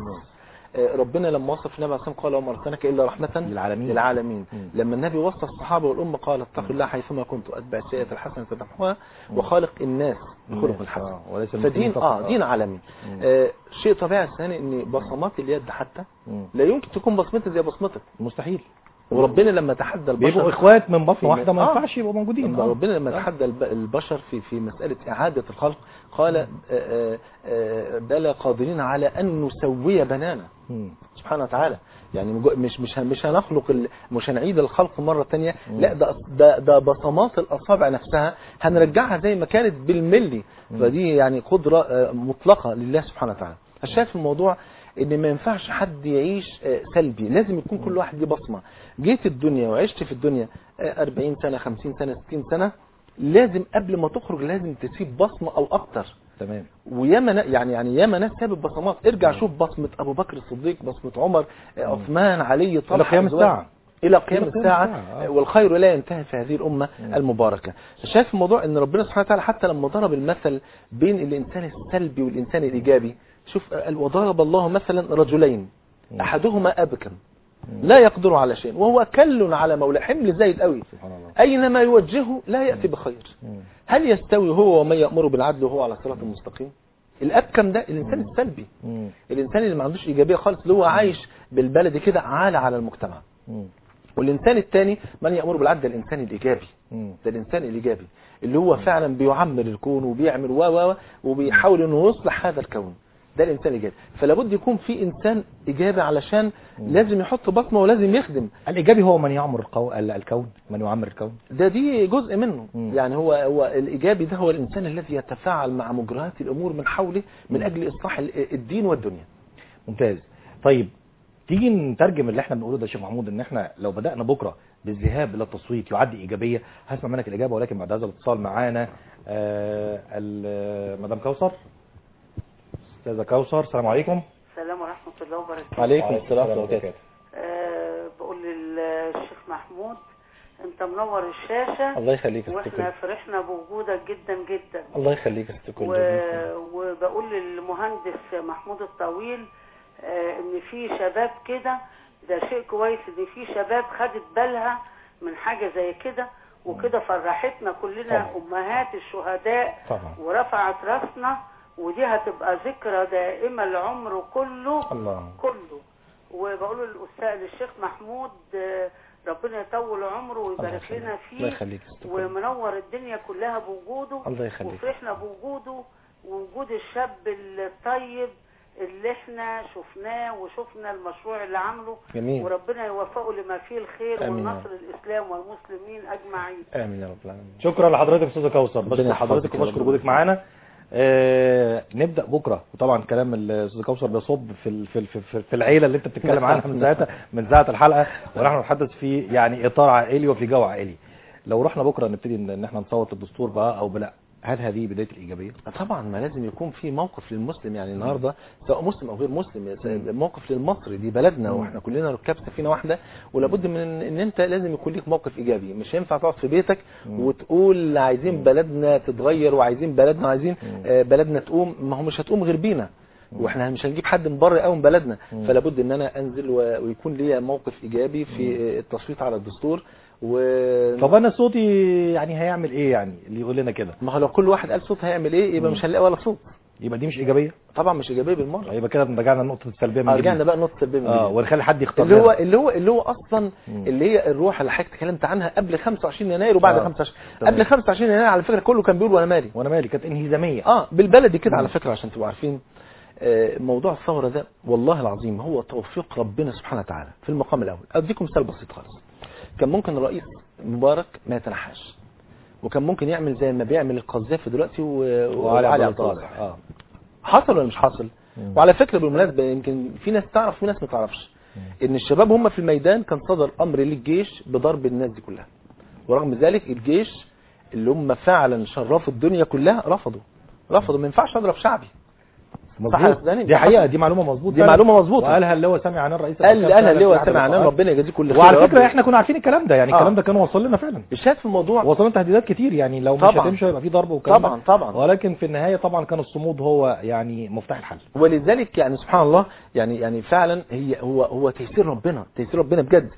آه ربنا لما وصف النبي عليه الصلاه والسلام قال وما ارسلناك الا رحمه للعالمين. للعالمين. مم. لما النبي وصف الصحابه والامه قال اتقوا الله حيثما كنتم اتبع السيئه الحسنه تمحوها وخالق الناس بخلق الحسن. آه، وليس فدين المسلمين فقط. اه دين عالمي. مم. آه شيء طبيعي الثاني ان بصمات اليد حتى مم. لا يمكن تكون بصمتك زي بصمتك. مستحيل. وربنا لما تحدى البشر بيبقوا اخوات من بطن في- واحده ما آه. ينفعش يبقوا موجودين. آه. ربنا لما تحدى الب- البشر في في مسألة إعادة الخلق قال آه، آه، آه، بلى قادرين على أن نسوي بنانا مم. سبحانه وتعالى. يعني مج- مش مش هن- مش هنخلق ال- مش هنعيد الخلق مرة تانية. مم. لا ده ده ده بصمات الأصابع نفسها هنرجعها زي ما كانت بالملي. مم. فدي يعني قدرة آه، مطلقة لله سبحانه وتعالى. الشاهد في الموضوع ان ما ينفعش حد يعيش آه، سلبي، لازم يكون كل واحد ليه بصمه. جيت الدنيا وعشت في الدنيا آه، أربعين سنه خمسين سنه ستين سنه، لازم قبل ما تخرج لازم تسيب بصمه او اكتر. تمام. وياما نا- يعني يعني ياما ناس سابت بصمات. ارجع شوف بصمه ابو بكر الصديق، بصمه عمر، آه، عثمان، علي، طلحه، الى قيام الزبير. الساعه. الى قيام إلى قيام الساعه. الساعة، آه. والخير لا ينتهي في هذه الامه مم. المباركه. شايف الموضوع ان ربنا سبحانه وتعالى حتى لما ضرب المثل بين الانسان السلبي والانسان الايجابي، شوف قال وضرب الله مثلا رجلين مم. احدهما ابكم مم. لا يقدر على شيء وهو كل على مولى، حمل زايد قوي، سبحان الله. اينما يوجهه لا ياتي بخير. مم. هل يستوي هو ومن يامر بالعدل وهو على صراط مستقيم؟ الابكم ده الانسان السلبي، مم. الانسان اللي ما عندوش ايجابيه خالص، اللي هو عايش بالبلد كده عالة على المجتمع. مم. والانسان الثاني من يامر بالعدل ده الانسان الايجابي، مم. ده الانسان الايجابي اللي هو فعلا بيعمر الكون وبيعمل و و وبيحاول انه يصلح هذا الكون، ده الانسان الايجابي. فلا بد يكون في انسان ايجابي علشان لازم يحط بصمه ولازم يخدم. الايجابي هو من يعمر القو... الكون، من يعمر الكون. ده دي جزء منه. مم. يعني هو هو الايجابي ده هو الانسان الذي يتفاعل مع مجريات الامور من حوله من اجل اصلاح ال- الدين والدنيا. ممتاز. طيب تيجي نترجم اللي احنا بنقوله ده يا شيخ محمود، ان احنا لو بدأنا بكره بالذهاب الى التصويت يعد ايجابيه. هسمع منك الاجابه، ولكن بعد هذا الاتصال معانا آه ال- مدام كوثر. استاذه كوثر السلام عليكم. السلام ورحمة الله وبركاته. عليكم السلام ورحمه الله وبركاته. أه بقول للشيخ محمود انت منور الشاشة، الله يخليك يا ست واحنا الكل. فرحنا بوجودك جدا جدا. الله يخليك يا ست الكل. و... وبقول للمهندس محمود الطويل أه ان في شباب كده، ده شيء كويس ان في شباب خدت بالها من حاجة زي كده، وكده فرحتنا كلنا طبعا. امهات الشهداء طبعا. ورفعت راسنا، ودي هتبقى ذكرى دائمة العمر كله الله. كله. وبقول للاستاذ للشيخ محمود آه، ربنا يطول عمره ويبارك لنا الله فيه يخليك. ومنور الدنيا كلها بوجوده. الله يخليك. وفرحنا بوجوده ووجود الشاب الطيب اللي احنا شفناه وشفنا المشروع اللي عمله. جميل. وربنا يوفقه لما فيه الخير آمين. والنصر الإسلام والمسلمين أجمعين. آمين يا رب العالمين. شكرا لحضرتك استاذه كوثر، بشكر ربنا حضرتك يحفظك وبشكر يا رب. وجودك معانا. آه نبدا بكره، وطبعا كلام الاستاذ كوثر بيصب في ال- في ال- في, في, في العيله اللي انت بتتكلم عنها من ساعتها من ساعه الحلقه، ونحن نتحدث في يعني اطار عائلي وفي جو عائلي. لو رحنا بكره نبتدي ان إن احنا نصوت الدستور بقى او بلا، هل هذه بدايه الايجابيه؟ طبعا ما لازم يكون في موقف للمسلم، يعني النهارده سواء مسلم او غير مسلم، موقف للمصري، دي بلدنا واحنا كلنا ركاب سفينه واحده، ولابد من ان انت لازم يكون لك موقف ايجابي. مش هينفع تقعد في بيتك وتقول عايزين بلدنا تتغير وعايزين بلدنا وعايزين آه، بلدنا تقوم. ما هو مش هتقوم غير بينا، واحنا مش هنجيب حد من بره قوي من بلدنا. فلابد ان انا انزل و- ويكون لي موقف ايجابي في التصويت على الدستور. و طب انا صوتي يعني هيعمل ايه يعني اللي يقول لنا كده؟ ما هو لو كل واحد قال صوت هيعمل ايه يبقى مش هنلاقي ولا صوت. يبقى دي مش ايجابيه؟ طبعا مش ايجابيه بالمره. يبقى كده رجعنا لنقطه السلبيه من آه، جديد. رجعنا بقى نقطه سلبيه من اه جديد. ونخلي حد يختار اللي هو لنا. اللي هو اللي هو اصلا اللي هي الروح اللي حضرتك اتكلمت عنها قبل خمسة وعشرين يناير وبعد آه. خمسة وعشرين. تمام. قبل خمسة وعشرين يناير على فكره كله كان بيقول وانا مالي. وانا مالي، كانت انهزاميه. اه بالبلدي كده على فكره عشان تبقوا عارفين. آه، موضوع الثوره ده والله العظيم هو توفيق ربنا سبحانه وتعالى في المقام الاول. اديكم مثال بسيط خالص. كان ممكن الرئيس مبارك ما يتنحاش، وكان ممكن يعمل زي ما بيعمل القذافي دلوقتي و- وعلي وعلي عبد عبد الصالح. الصالح. اه حصل ولا مش حاصل؟ وعلى فكره بالمناسبه يمكن في ناس تعرف وفي ناس ما تعرفش ان الشباب هم في الميدان كان صدر امر للجيش بضرب الناس دي كلها، ورغم ذلك الجيش اللي هم فعلا شرفوا الدنيا كلها رفضوا رفضوا ما ينفعش اضرب شعبي. مظبوط. دي حقيقه، دي معلومه مظبوطه، دي معلومه مظبوطه. وقالها اللي هو سامع عن الرئيس قال قالها اللي هو سامع عنها، ربنا يجازيه كل خير. وعلى فكره احنا كنا عارفين الكلام ده، يعني آه. الكلام ده كان وصل لنا فعلا. الشاهد في الموضوع وصلنا تهديدات كتير، يعني لو مش طبعاً. هتمشي هيبقى في ضرب وكلام طبعا ده. طبعا. ولكن في النهايه طبعا كان الصمود هو يعني مفتاح الحل. ولذلك يعني سبحان الله يعني يعني فعلا هي هو هو تيسير ربنا، تيسير ربنا بجد.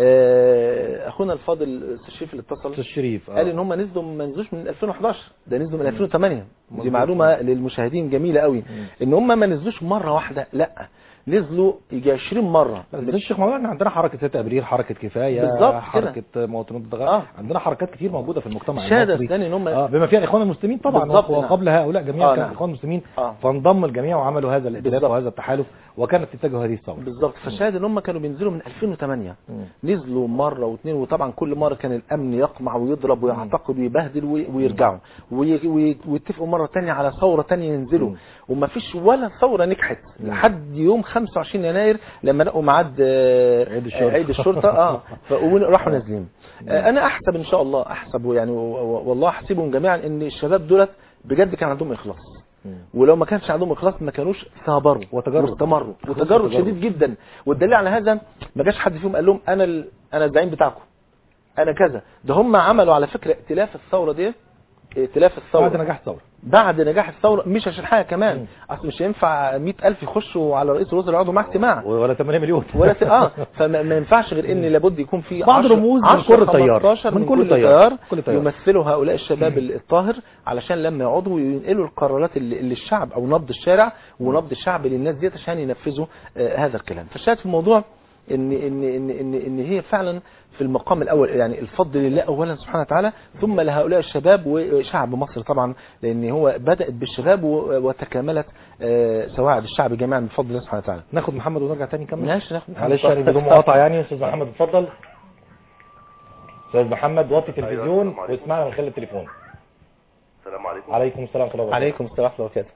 آه، اخونا الفاضل الاستاذ الشريف اللي اتصل الشريف آه. قال ان هم نزلوا ما نزلوش من ألفين وحداشر، ده نزلوا من ألفين وثمانية. دي معلومه للمشاهدين جميله قوي ان هم ما نزلوش مره واحده، لا نزلوا يجي عشرين مره. بس الشيخ مولانا احنا عندنا حركه ستة ابريل، حركه كفايه، بالظبط حركه مواطنين الضغط. آه. عندنا حركات كتير موجوده في المجتمع الشهاده المصري. الثانيه ان هم اه بما فيها الاخوان المسلمين طبعا، بالظبط، وقبل نعم. هؤلاء جميعا آه، كان نعم. الاخوان المسلمين آه. فانضم الجميع وعملوا هذا الائتلاف بالظبط. وهذا التحالف، وكانت تتجه هذه الثوره. بالظبط. فالشاهد ان هم كانوا بينزلوا من ألفين وثمانية، نزلوا مره واثنين، وطبعا كل مره كان الامن يقمع ويضرب ويعتقد ويبهدل وي- ويرجعوا وي- وي- ويتفقوا مره ثانيه على ثوره ثانيه ينزلوا، وما فيش ولا ثوره نجحت لحد يوم خمسة وعشرين يناير لما لقوا ميعاد آه، عيد الشرطة. عيد الشرطه اه فراحوا نازلين. آه، انا احسب ان شاء الله احسب يعني و- و- والله احسبهم جميعا ان الشباب دولت بجد كان عندهم اخلاص، ولو ما كانش عندهم اخلاص ما كانوش ثابروا وتجرد. واستمروا تجرد. وتجرد شديد جدا. والدليل على هذا ما جاش حد فيهم قال لهم انا ال... انا الزعيم بتاعكم انا كذا. ده هم عملوا على فكره ائتلاف الثوره دي، ائتلاف الثوره بعد نجاح الثوره، بعد نجاح الثوره، مش عشان حاجه كمان، اصل مش هينفع مئة ألف يخشوا على رئيس الوزراء يقعدوا معاه اجتماع ولا ثمانية مليون ولا ت... اه فما ما ينفعش غير ان لابد يكون في بعض عشرة- رموز من عشرة كل تيار. خمستاشر من من كل كل تيار. تيار كل تيار. يمثلوا هؤلاء الشباب الطاهر علشان لما يقعدوا ينقلوا القرارات اللي, اللي الشعب او نبض الشارع ونبض الشعب للناس ديت عشان ينفذوا آه هذا الكلام. فالشاهد في الموضوع ان ان ان ان, إن هي فعلا في المقام الاول يعني الفضل لله اولا سبحانه وتعالى، ثم لهؤلاء الشباب وشعب مصر طبعا، لان هو بدات بالشباب وتكاملت آه سواعد الشعب جميعا بفضل الله سبحانه وتعالى. ناخد محمد ونرجع تاني نكمل. ماشي ناخد معلش يعني بدون مقاطعه يعني. استاذ محمد اتفضل. استاذ محمد وطي التلفزيون واسمعنا من خلال التليفون. السلام عليكم. عليكم السلام ورحمه الله وبركاته. عليكم السلام ورحمه الله وبركاته.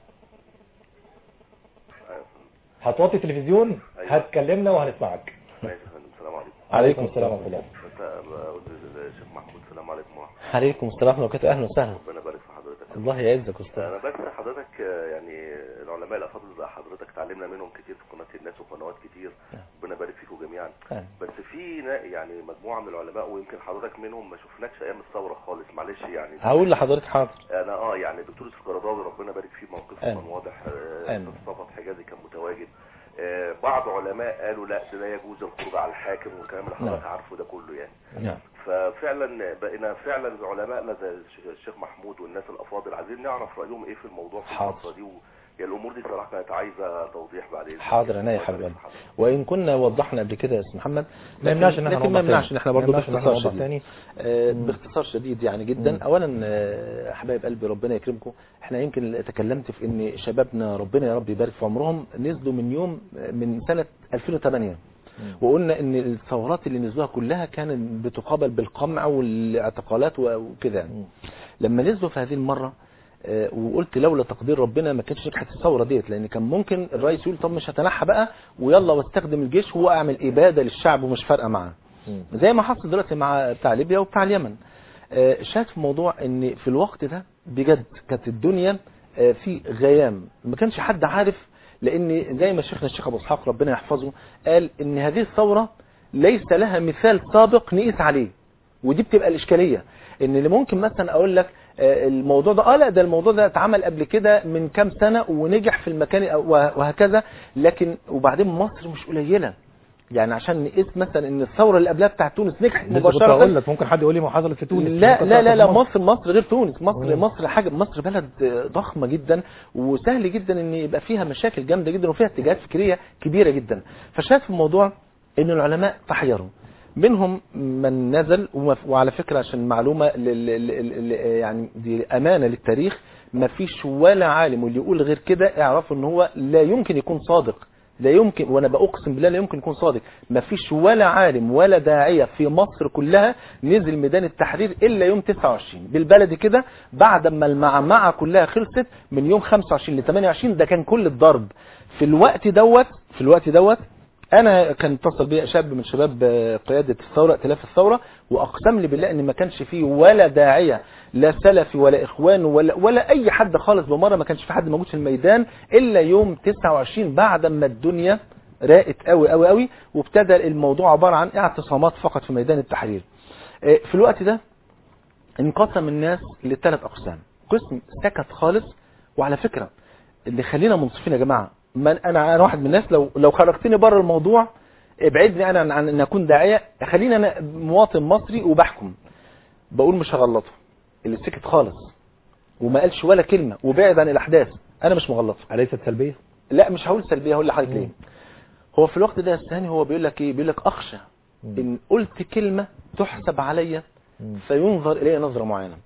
هتوطي التلفزيون هتكلمنا وهنسمعك. ماشي يا فندم. السلام عليكم. عليكم السلام ورحمه الله. بس بقول للشيخ محمود السلام عليكم ورحمه الله. عليكم السلام ورحمه الله وبركاته. اهلا وسهلا. ربنا يبارك في حضرتك. الله يعزك استاذ. انا بس حضرتك يعني العلماء الافاضل زي حضرتك اتعلمنا منهم كتير في قناه الناس وقنوات كتير، ربنا يبارك فيكم جميعا. بس في يعني مجموعه من العلماء ويمكن حضرتك منهم ما شفناكش ايام الثوره خالص، معلش يعني. هقول لحضرتك حاضر. انا اه يعني الدكتور يوسف قرضاوي ربنا يبارك فيه موقفه كان واضح. امين. صفت حجازي كان متواجد. آه بعض علماء قالوا لا ده لا يجوز الخروج على الحاكم والكلام اللي حضرتك عارفه ده كله يعني. نعم. ففعلا بقينا فعلا علمائنا زي الشيخ محمود والناس الافاضل عايزين نعرف رايهم ايه في الموضوع في الفتره دي، يعني الامور دي صراحه كانت عايزه توضيح بعدين. حاضر انا يا حبيبي، وان كنا وضحنا قبل كده يا استاذ محمد، ما يمنعش ان احنا لكن ما يمنعش ان احنا برضه باختصار شديد تاني. آه باختصار شديد يعني جدا. مم. اولا آه حبايب قلبي ربنا يكرمكم، احنا يمكن تكلمت في ان شبابنا ربنا يا رب يبارك في عمرهم نزلوا من يوم من سنه ألفين وثمانية، وقلنا ان الثورات اللي نزلوها كلها كانت بتقابل بالقمع والاعتقالات وكده يعني. لما نزلوا في هذه المره آه وقلت لولا تقدير ربنا ما كانتش نجحت الثوره ديت، لان كان ممكن الرئيس يقول طب مش هتنحى بقى ويلا واستخدم الجيش واعمل اباده للشعب ومش فارقه معاه، زي ما حصل دلوقتي مع بتاع ليبيا وبتاع اليمن. آه شايف في موضوع ان في الوقت ده بجد كانت الدنيا آه في غيام، ما كانش حد عارف، لان زي ما شيخنا الشيخ ابو اسحاق ربنا يحفظه قال ان هذه الثوره ليس لها مثال سابق نقيس عليه، ودي بتبقى الاشكاليه، ان اللي ممكن مثلا اقول لك الموضوع ده اه لا ده الموضوع ده اتعمل قبل كده من كام سنه ونجح في المكان وهكذا، لكن وبعدين مصر مش قليله يعني عشان نقيس مثلا ان الثوره اللي قبلها بتاعت تونس نجحت مباشره. اقول لك ممكن حد يقول لي ما حصلت في تونس. لا لا لا, لا مصر مصر غير تونس. مصر مصر حاجه، مصر بلد ضخمه جدا وسهل جدا ان يبقى فيها مشاكل جامده جدا وفيها اتجاهات فكريه كبيره جدا. فشاف الموضوع ان العلماء تحيروا، منهم من نزل، وعلى فكره عشان معلومه يعني دي امانه للتاريخ، ما فيش ولا عالم واللي يقول غير كده اعرفوا ان هو لا يمكن يكون صادق، لا يمكن، وانا بأقسم بالله لا يمكن يكون صادق. ما فيش ولا عالم ولا داعية في مصر كلها نزل ميدان التحرير الا يوم تسعة وعشرين بالبلدي كده، بعد ما المعمعة كلها خلصت من يوم خمسة وعشرين ل ثمانية وعشرين. ده كان كل الضرب في الوقت دوت في الوقت دوت انا كان اتصل بي شاب من شباب قيادة الثورة ائتلاف الثورة، واقسم لي بالله ان ما كانش فيه ولا داعية لا سلفي ولا اخوان ولا ولا اي حد خالص بمرة، ما كانش في حد موجود في الميدان الا يوم تسعة وعشرين بعد ما الدنيا راقت قوي قوي قوي، وابتدى الموضوع عبارة عن اعتصامات فقط في ميدان التحرير. في الوقت ده انقسم الناس لثلاث اقسام، قسم سكت خالص. وعلى فكرة اللي خلينا منصفين يا جماعة، من انا انا واحد من الناس لو لو خرجتني بره الموضوع ابعدني انا عن ان اكون داعيه، خليني انا مواطن مصري وبحكم، بقول مش هغلطه. اللي سكت خالص وما قالش ولا كلمه وبعد عن الاحداث انا مش مغلطه. أليست سلبيه؟ لا مش هقول سلبيه، هقول لحضرتك ليه. هو في الوقت ده الثاني هو بيقول لك ايه؟ بيقول لك اخشى ان قلت كلمه تحسب عليا فينظر الي نظره معينه،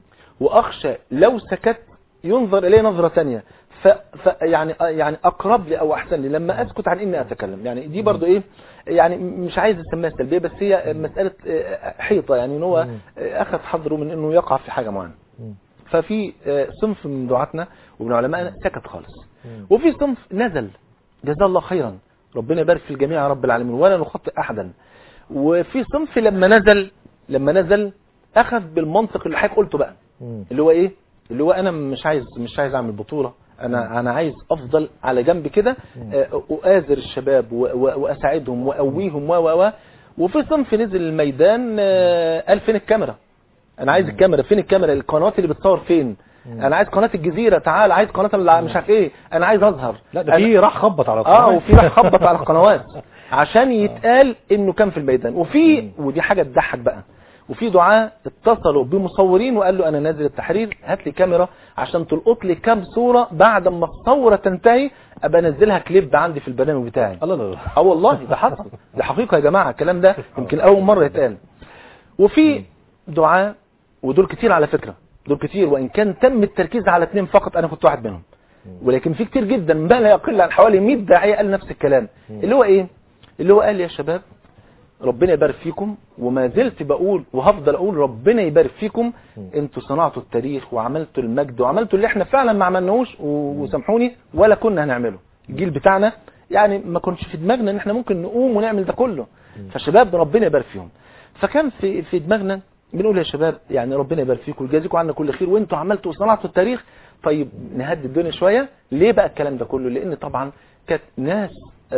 واخشى لو سكت ينظر الي نظره ثانيه، ف... ف يعني يعني اقرب لي او احسن لي لما اسكت عن اني اتكلم. يعني دي برضو ايه، يعني مش عايز اسميها سلبيه، بس هي مساله حيطه، يعني ان هو اخذ حذره من انه يقع في حاجه معينه. ففي صنف من دعاتنا ومن علمائنا سكت خالص، وفي صنف نزل جزاه الله خيرا، ربنا يبارك في الجميع يا رب العالمين ولا نخطئ احدا. وفي صنف لما نزل لما نزل اخذ بالمنطق اللي حضرتك قلته بقى، اللي هو ايه، اللي هو انا مش عايز مش عايز اعمل بطوله، انا انا عايز افضل على جنب كده اؤازر الشباب واساعدهم واقويهم و و وفي صنف نزل الميدان قال فين الكاميرا، انا عايز الكاميرا، فين الكاميرا، القنوات اللي بتصور فين، انا عايز قناه الجزيره، تعال عايز قناه مش عارف ايه، انا عايز اظهر. لا ده في راح خبط على القنوات، اه وفي راح خبط على القنوات عشان يتقال انه كان في الميدان. وفي ودي حاجه تضحك بقى، وفي دعاة اتصلوا بمصورين وقال له انا نازل التحرير هات لي كاميرا عشان تلقط لي كام صورة بعد ما الثورة تنتهي ابقى انزلها كليب عندي في البرنامج بتاعي. الله الله اه والله ده حصل، ده حقيقة يا جماعة، الكلام ده يمكن اول مرة يتقال. وفي دعاة ودول كتير على فكرة، دول كتير، وان كان تم التركيز على اثنين فقط، انا كنت واحد منهم، ولكن في كتير جدا ما لا يقل عن حوالي مئة داعية قال نفس الكلام، اللي هو ايه، اللي هو قال يا شباب ربنا يبارك فيكم، وما زلت بقول وهفضل اقول ربنا يبارك فيكم، انتوا صنعتوا التاريخ وعملتوا المجد وعملتوا اللي احنا فعلا ما عملناهوش وسامحوني ولا كنا هنعمله. الجيل بتاعنا يعني ما كنش في دماغنا ان احنا ممكن نقوم ونعمل ده كله، فشباب ربنا يبارك فيهم. فكان في في دماغنا بنقول يا شباب يعني ربنا يبارك فيكم ويجازيكم عنا كل خير، وانتوا عملتوا وصنعتوا التاريخ، طيب نهدي الدنيا شويه. ليه بقى الكلام ده كله؟ لان طبعا كانت ناس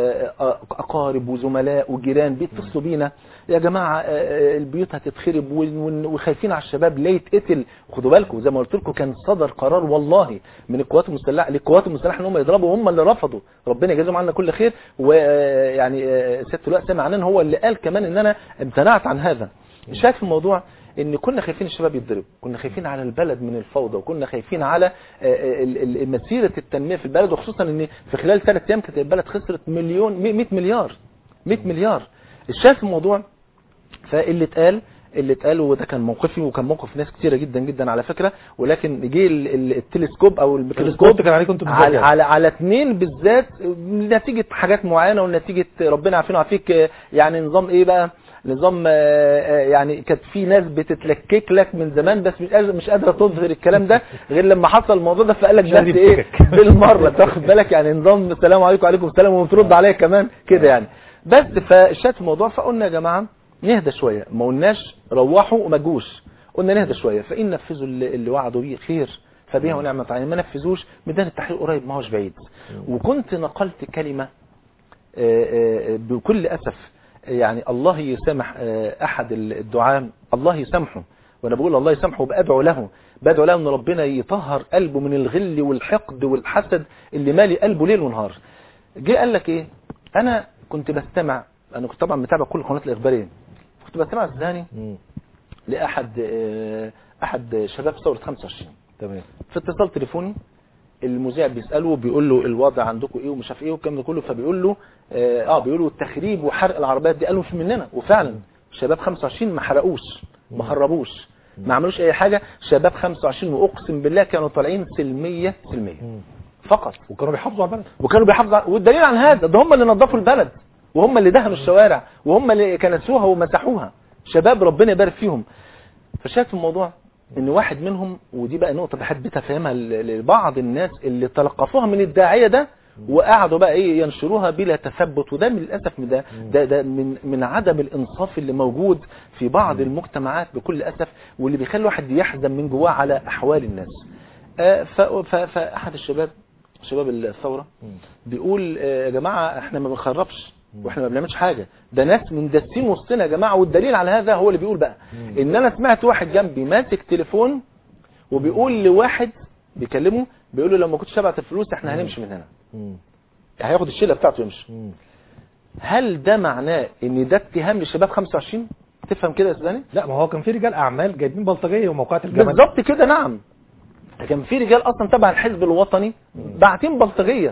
اقارب وزملاء وجيران بيتصلوا بينا يا جماعه البيوت هتتخرب وخايفين على الشباب لا يتقتل. خدوا بالكم زي ما قلت لكم كان صدر قرار والله من القوات المسلحه للقوات المسلحه ان هم يضربوا، هم اللي رفضوا، ربنا يجازيهم عنا كل خير. ويعني سياده اللواء سامع عننا هو اللي قال كمان ان انا امتنعت عن هذا. شايف الموضوع ان كنا خايفين الشباب يتضرب، كنا خايفين على البلد من الفوضى، وكنا خايفين على مسيرة التنمية في البلد، وخصوصا ان في خلال ثلاث ايام كانت البلد خسرت مليون مئة مليار مئة مليار. الشاف الموضوع فاللي اتقال اللي اتقال وده كان موقفي وكان موقف ناس كتيره جدا جدا على فكره، ولكن جه التلسكوب او الميكروسكوب كان عليكم انتم على على, على اثنين بالذات نتيجه حاجات معينه ونتيجه ربنا عارفين وعافيك، يعني نظام ايه بقى، نظام يعني كانت في ناس بتتلكك لك من زمان بس مش قادره مش قادره تظهر الكلام ده غير لما حصل الموضوع ده، فقال لك بس ايه بالمره تاخد بالك، يعني نظام السلام عليكم وعليكم السلام وبترد عليا كمان كده يعني. بس فشات الموضوع، فقلنا يا جماعه نهدى شويه، ما قلناش روحوا وما جوش، قلنا نهدى شويه، فان نفذوا اللي, اللي وعدوا بيه خير فبيها ونعمه عين، ما نفذوش ميدان التحرير قريب ما هوش بعيد. وكنت نقلت كلمه بكل اسف، يعني الله يسامح احد الدعاة، الله يسامحه، وانا بقول الله يسامحه بادعو له بدعو له ان ربنا يطهر قلبه من الغل والحقد والحسد اللي مالي قلبه ليل ونهار. جه قال لك ايه، انا كنت بستمع، انا كنت طبعا متابع كل القنوات الاخباريه، كنت بستمع الزاني لاحد احد شباب ثوره خمسة وعشرين، تمام، في اتصال تليفوني المذيع بيساله بيقول له الوضع عندكم ايه ومش عارف ايه والكلام ده كله، فبيقول له اه بيقول له التخريب وحرق العربيات دي، قالوا مش مننا، وفعلا شباب خمسة وعشرين ما حرقوش ما خربوش ما عملوش اي حاجه، شباب خمسة وعشرين واقسم بالله كانوا طالعين سلميه سلميه فقط، وكانوا بيحافظوا على البلد وكانوا بيحافظوا، والدليل على هذا ده هم اللي نظفوا البلد وهم اللي دهنوا الشوارع وهم اللي كنسوها ومسحوها، شباب ربنا يبارك فيهم. فشايف الموضوع ان واحد منهم، ودي بقى نقطه بحب افهمها لبعض الناس اللي تلقفوها من الداعيه ده وقعدوا بقى ايه ينشروها بلا تثبت، وده من للاسف ده ده, ده من من عدم الانصاف اللي موجود في بعض المجتمعات بكل اسف، واللي بيخلي الواحد يحزن من جواه على احوال الناس. فاحد الشباب شباب الثوره بيقول يا جماعه احنا ما بنخربش واحنا ما بنعملش حاجه، ده ناس مندسين وسطنا يا جماعه، والدليل على هذا هو اللي بيقول بقى ان انا سمعت واحد جنبي ماسك تليفون وبيقول لواحد بيكلمه بيقول له لو ما كنتش تبعت الفلوس احنا هنمشي من هنا، هياخد الشيله بتاعته ويمشي. هل ده معناه ان ده اتهام للشباب خمسة وعشرين؟ تفهم كده يا سيداني؟ لا، ما هو كان في رجال اعمال جايبين بلطجيه وموقعات الجبل بالظبط كده، نعم، كان في رجال اصلا تبع الحزب الوطني باعتين بلطجيه.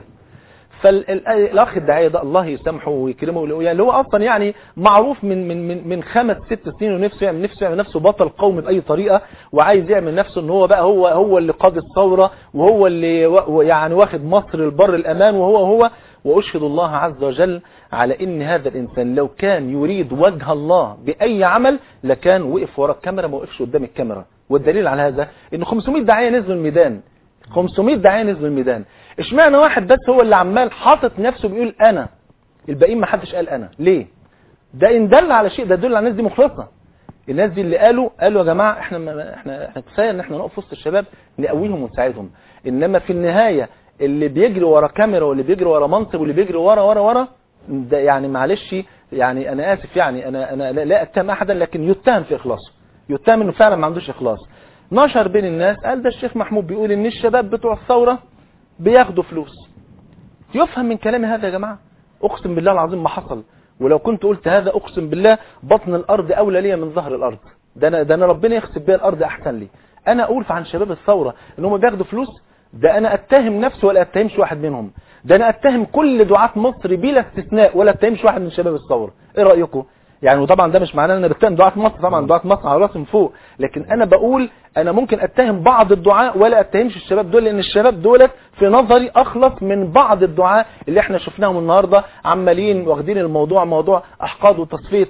فالاخ الداعيه ده الله يسامحه ويكرمه، يعني هو اصلا يعني معروف من من من من خمس ست سنين ونفسه يعمل نفسه يعمل نفسه بطل قومي باي طريقه، وعايز يعمل نفسه ان هو بقى هو هو اللي قاد الثوره وهو اللي يعني واخد مصر البر الامان وهو هو واشهد الله عز وجل على ان هذا الانسان لو كان يريد وجه الله باي عمل لكان وقف ورا الكاميرا، ما وقفش قدام الكاميرا. والدليل على هذا ان خمسمائة داعيه نزلوا الميدان، خمسمائة داعيه نزلوا الميدان. اشمعنى واحد بس هو اللي عمال حاطط نفسه بيقول انا، الباقيين ما حدش قال انا؟ ليه؟ ده ان دل على شيء ده يدل على الناس دي مخلصه. الناس دي اللي قالوا قالوا يا جماعه احنا ما احنا احنا كفايه ان احنا نقف وسط الشباب نقويهم ونساعدهم، انما في النهايه اللي بيجري ورا كاميرا واللي بيجري ورا منصب واللي بيجري ورا ورا ورا ده يعني معلش، يعني انا اسف، يعني انا انا لا اتهم احدا، لكن يتهم في اخلاصه، يتهم انه فعلا ما عندوش اخلاص. نشر بين الناس قال ده الشيخ محمود بيقول ان الشباب بتوع الثوره بياخدوا فلوس. يفهم من كلامي هذا يا جماعه؟ اقسم بالله العظيم ما حصل، ولو كنت قلت هذا اقسم بالله بطن الارض اولى لي من ظهر الارض، ده انا ده انا ربنا يخسف بيا الارض احسن لي. انا اقول عن شباب الثوره ان هم بياخدوا فلوس، ده انا اتهم نفسي ولا اتهمش واحد منهم، ده انا اتهم كل دعاة مصر بلا استثناء ولا اتهمش واحد من شباب الثوره. ايه رايكم؟ يعني وطبعا ده مش معناه ان انا بتهم دعاة مصر، طبعا دعاة مصر على راسي من فوق، لكن انا بقول انا ممكن اتهم بعض الدعاة ولا اتهمش الشباب دول، لان الشباب دولت في نظري اخلص من بعض الدعاة اللي احنا شفناهم النهارده عمالين واخدين الموضوع موضوع احقاد وتصفيه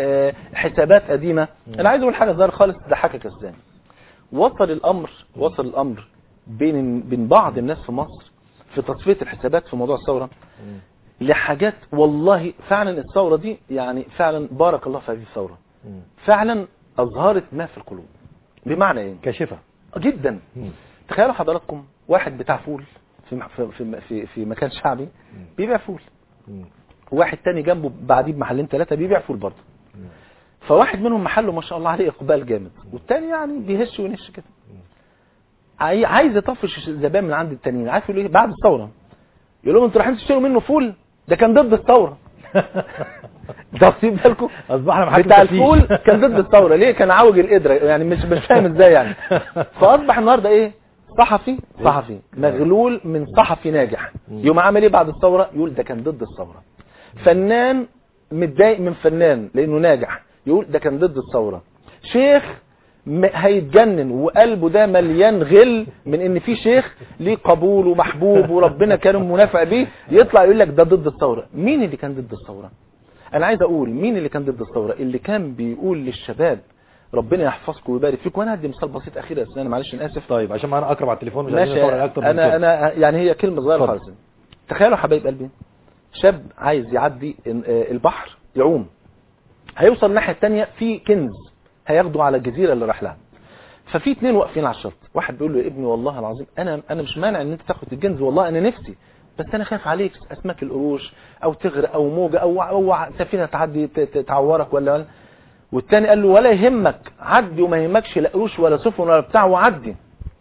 حسابات قديمه. انا عايز اقول حاجه صغيره خالص تضحكك يا استاذ. وصل الامر وصل الامر بين بين بعض الناس في مصر في تصفيه الحسابات في موضوع الثوره لحاجات، والله فعلا الثوره دي يعني فعلا بارك الله في هذه الثوره، فعلا اظهرت ما في القلوب. بمعنى ايه؟ كاشفه جدا. تخيلوا حضراتكم واحد بتاع فول في في في في مكان شعبي بيبيع فول، وواحد تاني جنبه بعديه بمحلين ثلاثه بيبيع فول برضه. فواحد منهم محله ما شاء الله عليه اقبال جامد، والتاني يعني بيهش ونش كده، عايز يطفش الزبائن من عند التانيين. عارف يقول ايه بعد الثوره؟ يقول لهم انتوا رايحين تشتروا منه فول؟ ده كان ضد الثوره. واخدين بالكم اصبحنا محل بتاع الفول كان ضد الثوره. ليه؟ كان عوج القدره يعني، مش مش فاهم ازاي يعني. فاصبح النهارده ايه؟ صحفي صحفي مغلول من صحفي ناجح. يوم عمل ايه بعد الثوره؟ يقول ده كان ضد الثوره. فنان متضايق من فنان لانه ناجح، يقول ده كان ضد الثوره. شيخ هيتجنن وقلبه ده مليان غل من ان في شيخ ليه قبول ومحبوب وربنا كرم ونافع بيه، يطلع يقول لك ده ضد الثوره. مين اللي كان ضد الثوره؟ انا عايز اقول مين اللي كان ضد الثوره؟ اللي كان بيقول للشباب ربنا يحفظكم ويبارك فيكم. وانا هدي مثال بسيط اخير يا استاذ، معلش انا اسف. طيب عشان معانا اكرم على التليفون مش عايزين نطول اكتر من كده. انا انا يعني هي كلمه صغيره خالص. تخيلوا حبايب قلبي، شاب عايز يعدي البحر يعوم، هيوصل الناحيه الثانيه في كنز هياخده على الجزيره اللي راح لها. ففي اثنين واقفين على الشط، واحد بيقول له يا ابني والله العظيم انا انا مش مانع ان انت تاخد الكنز، والله انا نفسي، بس انا خايف عليك اسماك القروش او تغرق او موجه او او سفينه تعدي تعورك ولا ولا. والثاني قال له ولا يهمك عدي وما يهمكش لا قروش ولا سفن ولا بتاع وعدي.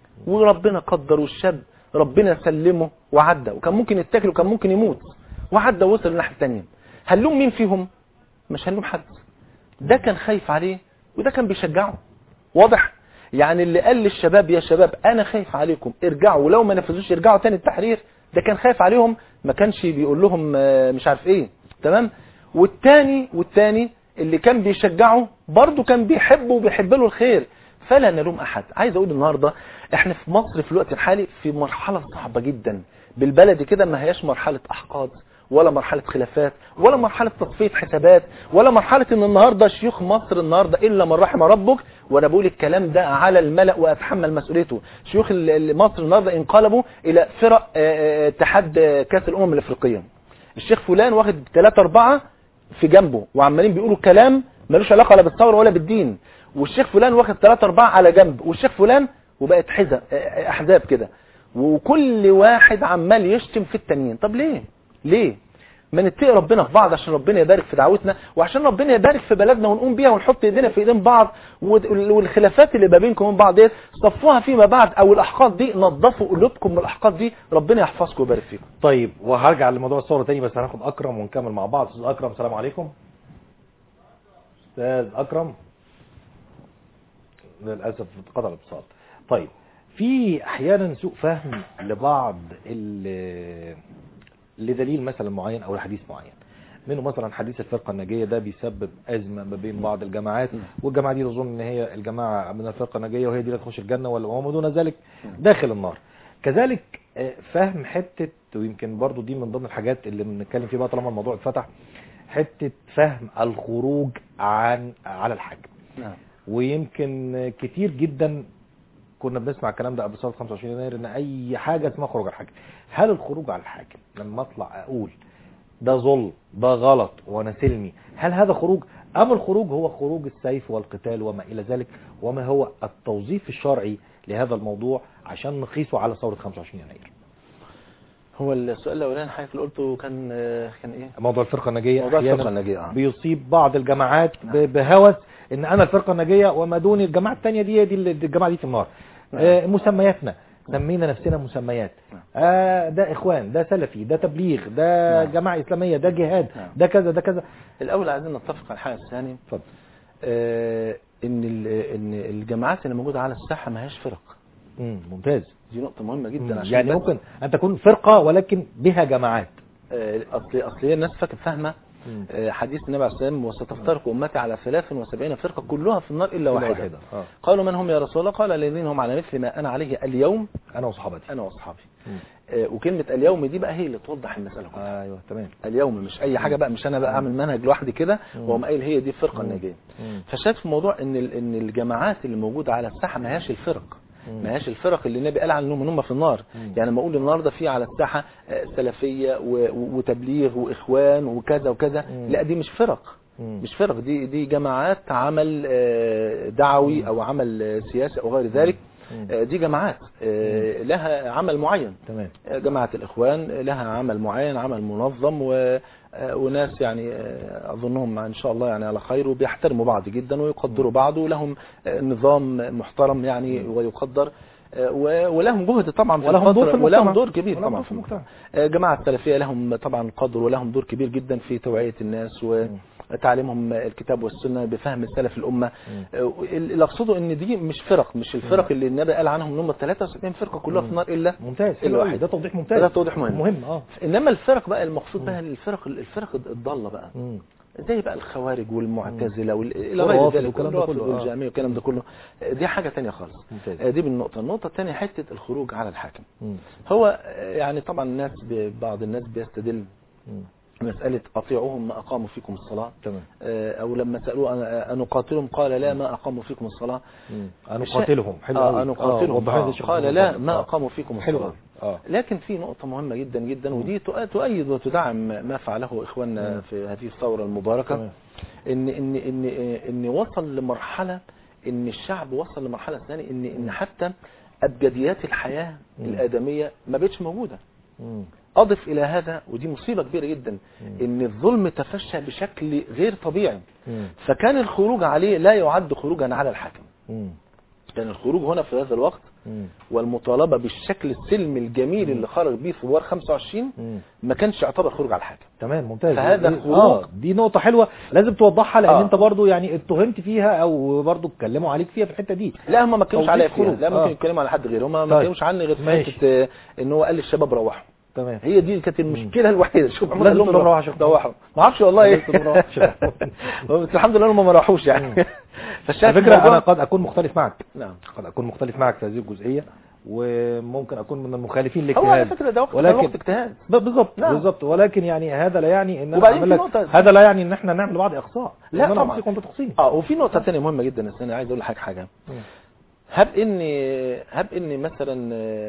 وربنا قدر والشاب ربنا سلمه وعدى، وكان ممكن يتاكل وكان ممكن يموت وعدى ووصل الناحيه الثانيه. هنلوم مين فيهم؟ مش هنلوم حد. ده كان خايف عليه وده كان بيشجعه. واضح؟ يعني اللي قال للشباب يا شباب انا خايف عليكم ارجعوا، ولو ما نفذوش يرجعوا تاني التحرير، ده كان خايف عليهم، ما كانش بيقول لهم مش عارف ايه. تمام؟ والتاني والتاني اللي كان بيشجعه برضه كان بيحبه وبيحب له الخير. فلا نلوم احد. عايز اقول النهارده احنا في مصر في الوقت الحالي في مرحله صعبه جدا بالبلدي كده، ما هياش مرحله احقاد ولا مرحله خلافات ولا مرحله تصفيه حسابات ولا مرحله ان النهارده شيوخ مصر النهارده الا من رحم ربك، وانا بقول الكلام ده على الملأ واتحمل مسؤوليته. شيوخ مصر النهارده انقلبوا الى فرق اتحاد كاس الامم الافريقيه. الشيخ فلان واخد ثلاثة أربعة في جنبه وعمالين بيقولوا كلام ملوش علاقه لا بالثوره ولا بالدين، والشيخ فلان واخد ثلاثة أربعة على جنب، والشيخ فلان وبقت حزب احزاب كده، وكل واحد عمال يشتم في التانيين. طب ليه؟ ليه؟ ما نتقي ربنا في بعض عشان ربنا يبارك في دعوتنا وعشان ربنا يبارك في بلدنا ونقوم بيها ونحط ايدينا في ايدين بعض، والخلافات اللي ما بينكم وبين بعض دي صفوها فيما بعد، او الاحقاد دي نظفوا قلوبكم من الاحقاد دي، ربنا يحفظكم ويبارك فيكم. طيب وهرجع لموضوع الصوره تاني، بس هناخد اكرم ونكمل مع بعض. استاذ اكرم السلام عليكم. استاذ اكرم للاسف انقطع الاتصال. طيب في احيانا سوء فهم لبعض لدليل مثلا معين او لحديث معين، منه مثلا حديث الفرقه الناجيه ده بيسبب ازمه ما بين بعض الجماعات، والجماعه دي تظن ان هي الجماعه من الفرقه الناجيه وهي دي اللي تخش الجنه ولا وما دون ذلك داخل النار. كذلك فهم حته، ويمكن برضو دي من ضمن الحاجات اللي بنتكلم فيها بقى طالما الموضوع اتفتح، حته فهم الخروج عن على الحج. نعم. ويمكن كتير جدا كنا بنسمع الكلام ده قبل ثوره خمسة وعشرين يناير ان اي حاجه اسمها خروج على الحاكم. هل الخروج على الحاكم لما اطلع اقول ده ظلم ده غلط وانا سلمي، هل هذا خروج ام الخروج هو خروج السيف والقتال وما الى ذلك؟ وما هو التوظيف الشرعي لهذا الموضوع عشان نقيسه على ثوره خمسة وعشرين يناير؟ هو السؤال الاولاني حضرتك اللي قلته كان كان ايه؟ موضوع الفرقه الناجيه. موضوع الفرقه الناجيه آه. بيصيب بعض الجماعات بهوس ان انا الفرقه الناجيه وما دوني الجماعه الثانيه دي دي الجماعه دي في النار. آه مسمياتنا سمينا نفسنا مسميات، آه ده اخوان، ده سلفي، ده تبليغ، ده نعم. جماعه اسلاميه، ده جهاد، نعم. ده كذا ده كذا. الاول عايزين نتفق على الحاجه الثانيه، اتفضل. آه ان ان الجماعات اللي موجوده على الساحه ما هياش فرق. امم ممتاز، دي نقطه مهمه جدا. عشان يعني ممكن ان تكون فرقه ولكن بها جماعات. آه اصل اصل الناس فاكره فاهمه حديث النبي عليه الصلاه والسلام وستفترق امتي على ثلاث وسبعين فرقه كلها في النار الا واحده, واحدة. آه. قالوا من هم يا رسول الله؟ قال الذين هم على مثل ما انا عليه اليوم انا وصحابتي انا واصحابي. آه وكلمه اليوم دي بقى هي اللي توضح المساله كلها. ايوه تمام. اليوم مش اي حاجه بقى، مش انا بقى اعمل منهج لوحدي كده واقوم قايل هي دي الفرقه الناجيه. فشايف في الموضوع ان ان الجماعات اللي موجوده على الساحه ما هياش الفرق، ما هياش الفرق اللي النبي قال عنهم ان هم في النار. مم. يعني لما اقول النهارده في على الساحه سلفيه وتبليغ واخوان وكذا وكذا، مم. لا دي مش فرق. مم. مش فرق، دي دي جماعات عمل دعوي او عمل سياسي او غير ذلك. مم. دي جماعات لها عمل معين. تمام. جماعه الاخوان لها عمل معين، عمل منظم و وناس يعني اظنهم ان شاء الله يعني على خير وبيحترموا بعض جدا ويقدروا بعض ولهم نظام محترم يعني ويقدر، ولهم جهد طبعا في ولهم دور, في ولهم دور كبير طبعا في المجتمع. جماعه السلفيه لهم طبعا قدر ولهم دور كبير جدا في توعيه الناس و تعليمهم الكتاب والسنه بفهم السلف الامه. اللي اقصده ان دي مش فرق، مش الفرق اللي النبي قال عنهم ان هم ثلاثة وسبعين فرقه كلها في النار الا ممتاز الا واحد. ده توضيح ممتاز، ده توضيح مهم مهم اه انما الفرق بقى المقصود بقى الفرق الفرق الضاله بقى مم. زي بقى الخوارج والمعتزله والى غير ذلك والكلام ده كله والجامعه والكلام ده كله، دي حاجه ثانيه خالص. ممتاز. دي بالنقطه النقطه الثانيه حته الخروج على الحاكم. مم. هو يعني طبعا الناس بعض الناس بيستدل مم. مسألة أطيعوهم ما أقاموا فيكم الصلاة. تمام. أو لما سألوه أن نقاتلهم قال لا ما أقاموا فيكم الصلاة. أن نقاتلهم حلو آه أن نقاتلهم آه قال لا ما أقاموا فيكم الصلاة. آه. لكن في نقطة مهمة جدا جدا ودي تؤيد وتدعم ما فعله إخواننا في هذه الثورة المباركة. تمام. إن إن إن إن وصل لمرحلة إن الشعب وصل لمرحلة ثانية إن إن حتى أبجديات الحياة مم. الآدمية ما بقتش موجودة. مم. أضف إلى هذا ودي مصيبة كبيرة جدا مم. إن الظلم تفشى بشكل غير طبيعي. مم. فكان الخروج عليه لا يعد خروجا على الحاكم. مم. كان الخروج هنا في هذا الوقت مم. والمطالبة بالشكل السلمي الجميل اللي خرج بيه ثوار خمسة وعشرين مم. ما كانش يعتبر خروج على الحاكم. تمام ممتاز. فهذا دي- خروج آه دي نقطة حلوة لازم توضحها لأن آه. أنت برضو يعني اتهمت فيها أو برضو اتكلموا عليك فيها في الحتة دي. لا هم ما كانوش توضيح عليا فيها، خروج. لا ممكن آه. يتكلموا على حد غيره، هم ما طيب. كانوش عني غير في ماشي. حته آه، ان هو قال للشباب روحوا. تمام. هي دي كانت المشكله الوحيده. شوف محمود لازم قال لهم تروحوا عشان روحوا، ما اعرفش والله ايه لازم تروحوا عشان- بس الحمد لله هم ما راحوش يعني. على فالشاهد فكرة الموضوع- أنا قد أكون مختلف معك، نعم قد أكون مختلف معك في هذه الجزئية وممكن أكون من المخالفين هو على لاجتهاد، فكره ده وقت ولكن- وقت اجتهاد. ب- بالظبط نعم. بالظبط ولكن يعني هذا لا يعني ان انا وبعدين اعمل في لك نقطة- هذا لا يعني ان احنا نعمل لبعض اقصاء، لا لأن أنا طبعا. أقصيك وانت تقصيني. اه وفي نقطه ثانيه مهمه جدا بس انا عايز اقول لحضرتك حاجه. مم. هب اني هب اني مثلا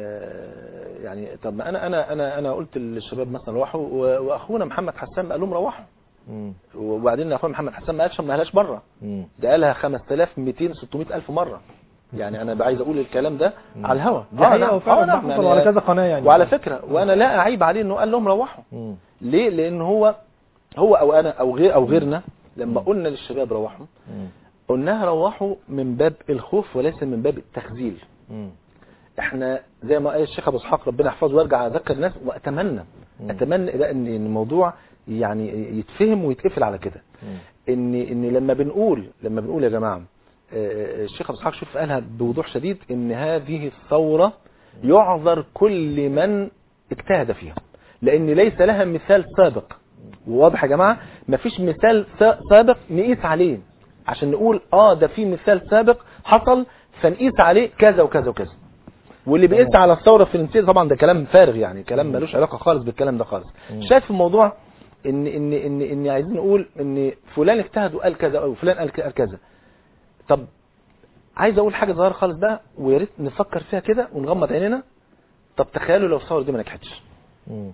آه، يعني طب ما انا انا انا انا قلت للشباب مثلا روحوا و- واخونا محمد حسان قال لهم روحوا، مم. وبعدين اخونا محمد حسان ما قالش ما قالهاش بره، مم. ده قالها خمسة آلاف ومئتين ستمائة الف مره. يعني انا عايز اقول الكلام ده مم. على الهوا. دي حقيقة نعم. وفعلا آه، ده نعم. حصل يعني وعلى كذا قناة يعني. وعلى فكره وانا لا اعيب عليه انه قال لهم روحوا. مم. ليه؟ لان هو هو او انا او غير او غيرنا لما قلنا للشباب روحوا مم. قلناها روحوا من باب الخوف وليس من باب التخذيل. مم. احنا زي ما قال الشيخ ابو اسحاق ربنا يحفظه ويرجع اذكر الناس واتمنى مم. اتمنى بقى ان الموضوع يعني يتفهم ويتقفل على كده. مم. ان ان لما بنقول لما بنقول يا جماعه آه، الشيخ ابو اسحاق شوف قالها بوضوح شديد ان هذه الثوره يعذر كل من اجتهد فيها لان ليس لها مثال سابق. وواضح يا جماعه مفيش مثال سا- سابق نقيس عليه عشان نقول اه ده في مثال سابق حصل فنقيس عليه كذا وكذا وكذا. واللي بيقيس على الثوره الفرنسيه طبعا ده كلام فارغ يعني كلام ملوش علاقه خالص بالكلام ده خالص. شايف الموضوع ان ان ان ان عايزين نقول ان فلان اجتهد وقال كذا او فلان قال قال كذا. طب عايز اقول حاجه صغيره خالص بقى ويا ريت نفكر فيها كده ونغمض عينينا. طب تخيلوا لو الثوره دي ما نجحتش، مم.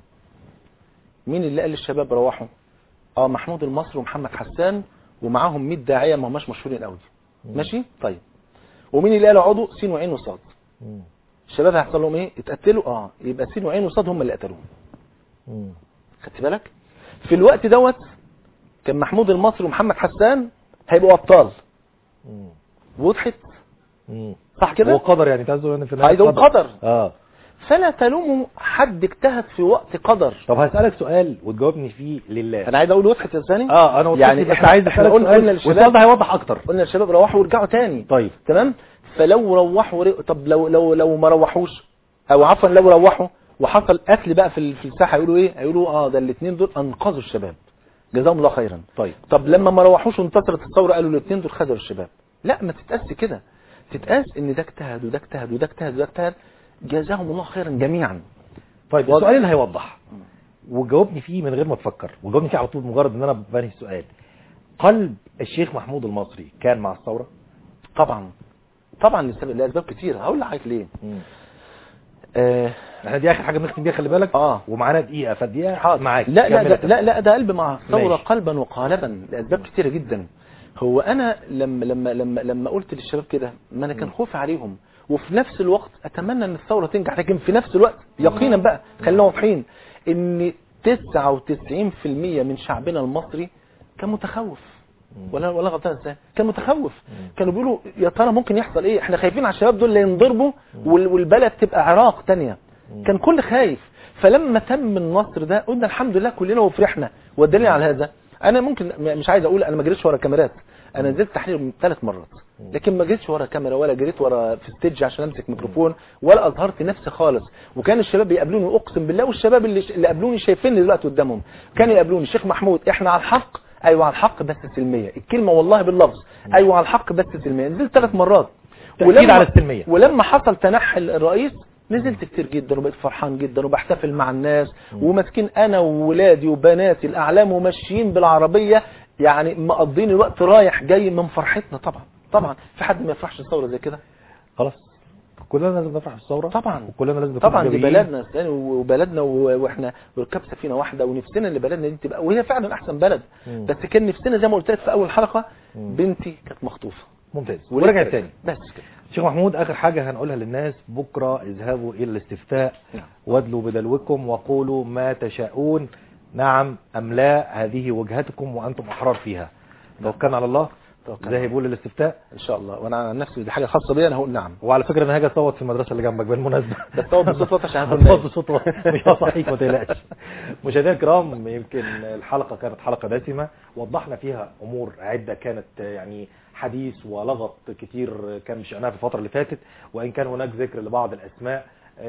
مين اللي قال للشباب روحوا؟ اه محمود المصري ومحمد حسان ومعاهم مية داعيه ما هماش مشهورين قوي. ماشي طيب ومين اللي قال اقعدوا؟ سين وعين وصاد. مم. الشباب هيحصل لهم ايه؟ اتقتلوا. اه يبقى سين وعين وصاد هم اللي قتلوهم. مم. خدت بالك؟ في الوقت دوت كان محمود المصري ومحمد حسان هيبقوا ابطال. مم. وضحت مم. صح كده؟ هو قدر يعني تهزوا يعني في النهاية عايز اقول قدر. اه فلا تلوموا حد اجتهد في وقت قدر. طب هسألك سؤال وتجاوبني فيه لله. انا عايز اقول وضحت يا ثاني. اه انا وضحت يعني بس احنا عايز احنا اسالك قلنا سؤال قلنا والسؤال للشباب ده هيوضح اكتر. قلنا للشباب روحوا ورجعوا تاني. طيب تمام. فلو روحوا ر... طب لو لو لو ما روحوش او عفوا لو روحوا وحصل قتل بقى في في الساحه هيقولوا ايه؟ هيقولوا اه ده الاثنين دول انقذوا الشباب جزاهم الله خيرا. طيب طب لما ما روحوش وانتصرت الثوره قالوا الاثنين دول خذلوا الشباب. لا ما تتقاس كده، تتقاس ان ده اجتهد وده اجتهد وده اجتهد وده اجتهد جزاهم الله خيرا جميعا. طيب السؤال اللي هيوضح وجاوبني فيه من غير ما تفكر وجاوبني فيه على طول مجرد ان انا بنهي السؤال. قلب الشيخ محمود المصري كان مع الثوره؟ طبعا طبعا لسبب لاسباب كتيره. هقول لحضرتك ليه. آه احنا دي اخر حاجه بنختم بيها خلي بالك. اه ومعانا دقيقه فالدقيقه معاك. لا لا ده لا لا ده قلب مع الثوره قلبا وقالبا لاسباب كتيره جدا. هو انا لما لما لما لما قلت للشباب كده ما انا كان خوفي عليهم وفي نفس الوقت اتمنى ان الثوره تنجح لكن في نفس الوقت يقينا بقى خلينا واضحين ان تسعة وتسعين بالمئة من شعبنا المصري كان متخوف. ولا ولا غلطان ازاي؟ كان متخوف. كانوا بيقولوا يا ترى ممكن يحصل ايه؟ احنا خايفين على الشباب دول اللي ينضربوا والبلد تبقى عراق تانية. كان كل خايف. فلما تم النصر ده قلنا الحمد لله كلنا وفرحنا. والدليل على هذا انا ممكن مش عايز اقول انا ما جريتش ورا كاميرات، انا نزلت تحرير ثلاث مرات لكن ما جريتش ورا كاميرا ولا جريت ورا في ستيج عشان امسك ميكروفون ولا اظهرت نفسي خالص. وكان الشباب بيقابلوني اقسم بالله، والشباب اللي اللي قابلوني شايفيني دلوقتي قدامهم كانوا يقابلوني الشيخ محمود احنا على الحق، ايوه على الحق بس سلميه، الكلمه والله باللفظ ايوه على الحق بس سلميه. نزلت ثلاث مرات ولما على السلميه ولما حصل تنحي الرئيس نزلت كتير جدا وبقيت فرحان جدا وبحتفل مع الناس وماسكين انا وولادي وبناتي الاعلام وماشيين بالعربيه يعني مقضين الوقت رايح جاي من فرحتنا. طبعا طبعا في حد ما يفرحش الثوره زي كده؟ خلاص كلنا لازم نفرح بالثوره طبعا وكلنا لازم طبعا دي بلدنا وبلدنا واحنا وركب سفينه واحده ونفسنا اللي بلدنا دي تبقى وهي فعلا احسن بلد. مم. بس كان نفسنا زي ما قلت لك في اول حلقه مم. بنتي كانت مخطوفه. ممتاز ورجعت تاني بس كده. شيخ محمود اخر حاجه هنقولها للناس، بكره اذهبوا الى الاستفتاء نعم. وادلوا بدلوكم وقولوا ما تشاءون نعم ام لا، هذه وجهتكم وانتم احرار فيها. توكلنا على الله ذاهبوا للاستفتاء ان شاء الله. وانا عن نفسي دي حاجه خاصه بيا انا هقول نعم. وعلى فكره انا هاجي اصوت في المدرسه اللي جنبك بالمناسبه بس صوت بصوت واطي عشان هكون صوت بصوت مش هصحيك ما تقلقش. مشاهدينا الكرام يمكن الحلقه كانت حلقه دسمه وضحنا فيها امور عده كانت يعني حديث ولغط كتير كان شأنها في الفتره اللي فاتت، وان كان هناك ذكر لبعض الاسماء.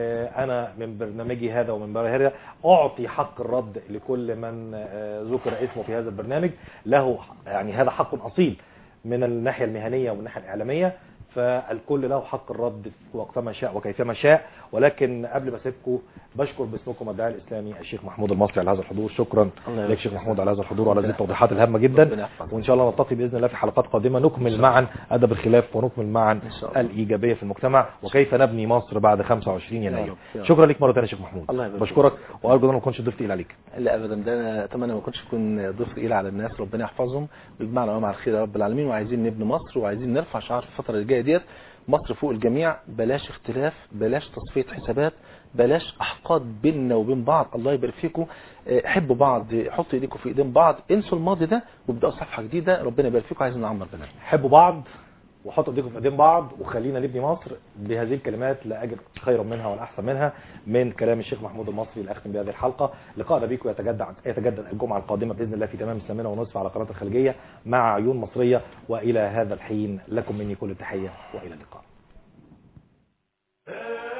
انا من برنامجي هذا ومن برنامجي اعطي حق الرد لكل من ذكر اسمه في هذا البرنامج، له يعني هذا حق اصيل من الناحيه المهنيه ومن الناحيه الاعلاميه، فالكل له حق الرد وقتما شاء وكيفما شاء. ولكن قبل ما اسيبكم بشكر باسمكم الداعي الاسلامي الشيخ محمود المصري على هذا الحضور. شكرا لك شيخ محمود على هذا الحضور وعلى هذه التوضيحات الهامه جدا، وان شاء الله نلتقي باذن الله في حلقات قادمه نكمل معا ادب الخلاف ونكمل معا الايجابيه في المجتمع وكيف نبني مصر بعد خمسة وعشرين يناير. شكرا لك مره ثانيه يا شيخ محمود. بشكرك وارجو ان انا ما اكونش ضيف تقيل عليك. لا ابدا، ده انا اتمنى ما اكونش اكون ضيف تقيل على الناس، ربنا يحفظهم ويجمعنا معاهم على الخير يا رب العالمين. وعايزين نبني مصر وعايزين نرفع شعار في الفتره اللي جايه ديت مصر فوق الجميع، بلاش اختلاف، بلاش تصفيه حسابات، بلاش احقاد بيننا وبين بعض. الله يبارك فيكم، حبوا بعض، حطوا ايديكم في ايدين بعض، انسوا الماضي ده وابداوا صفحه جديده. ربنا يبارك فيكم، عايزين نعمر بلدنا. حبوا بعض وحطوا ايديكم في ايدين بعض وخلينا نبني مصر. بهذه الكلمات لا اجد خيرا منها ولا احسن منها من كلام الشيخ محمود المصري اللي اختم بهذه الحلقه. لقاءنا بكم يتجدد يتجدد الجمعه القادمه باذن الله في تمام الثامنه ونصف على قناه الخليجيه مع عيون مصريه. والى هذا الحين لكم مني كل التحيه والى اللقاء.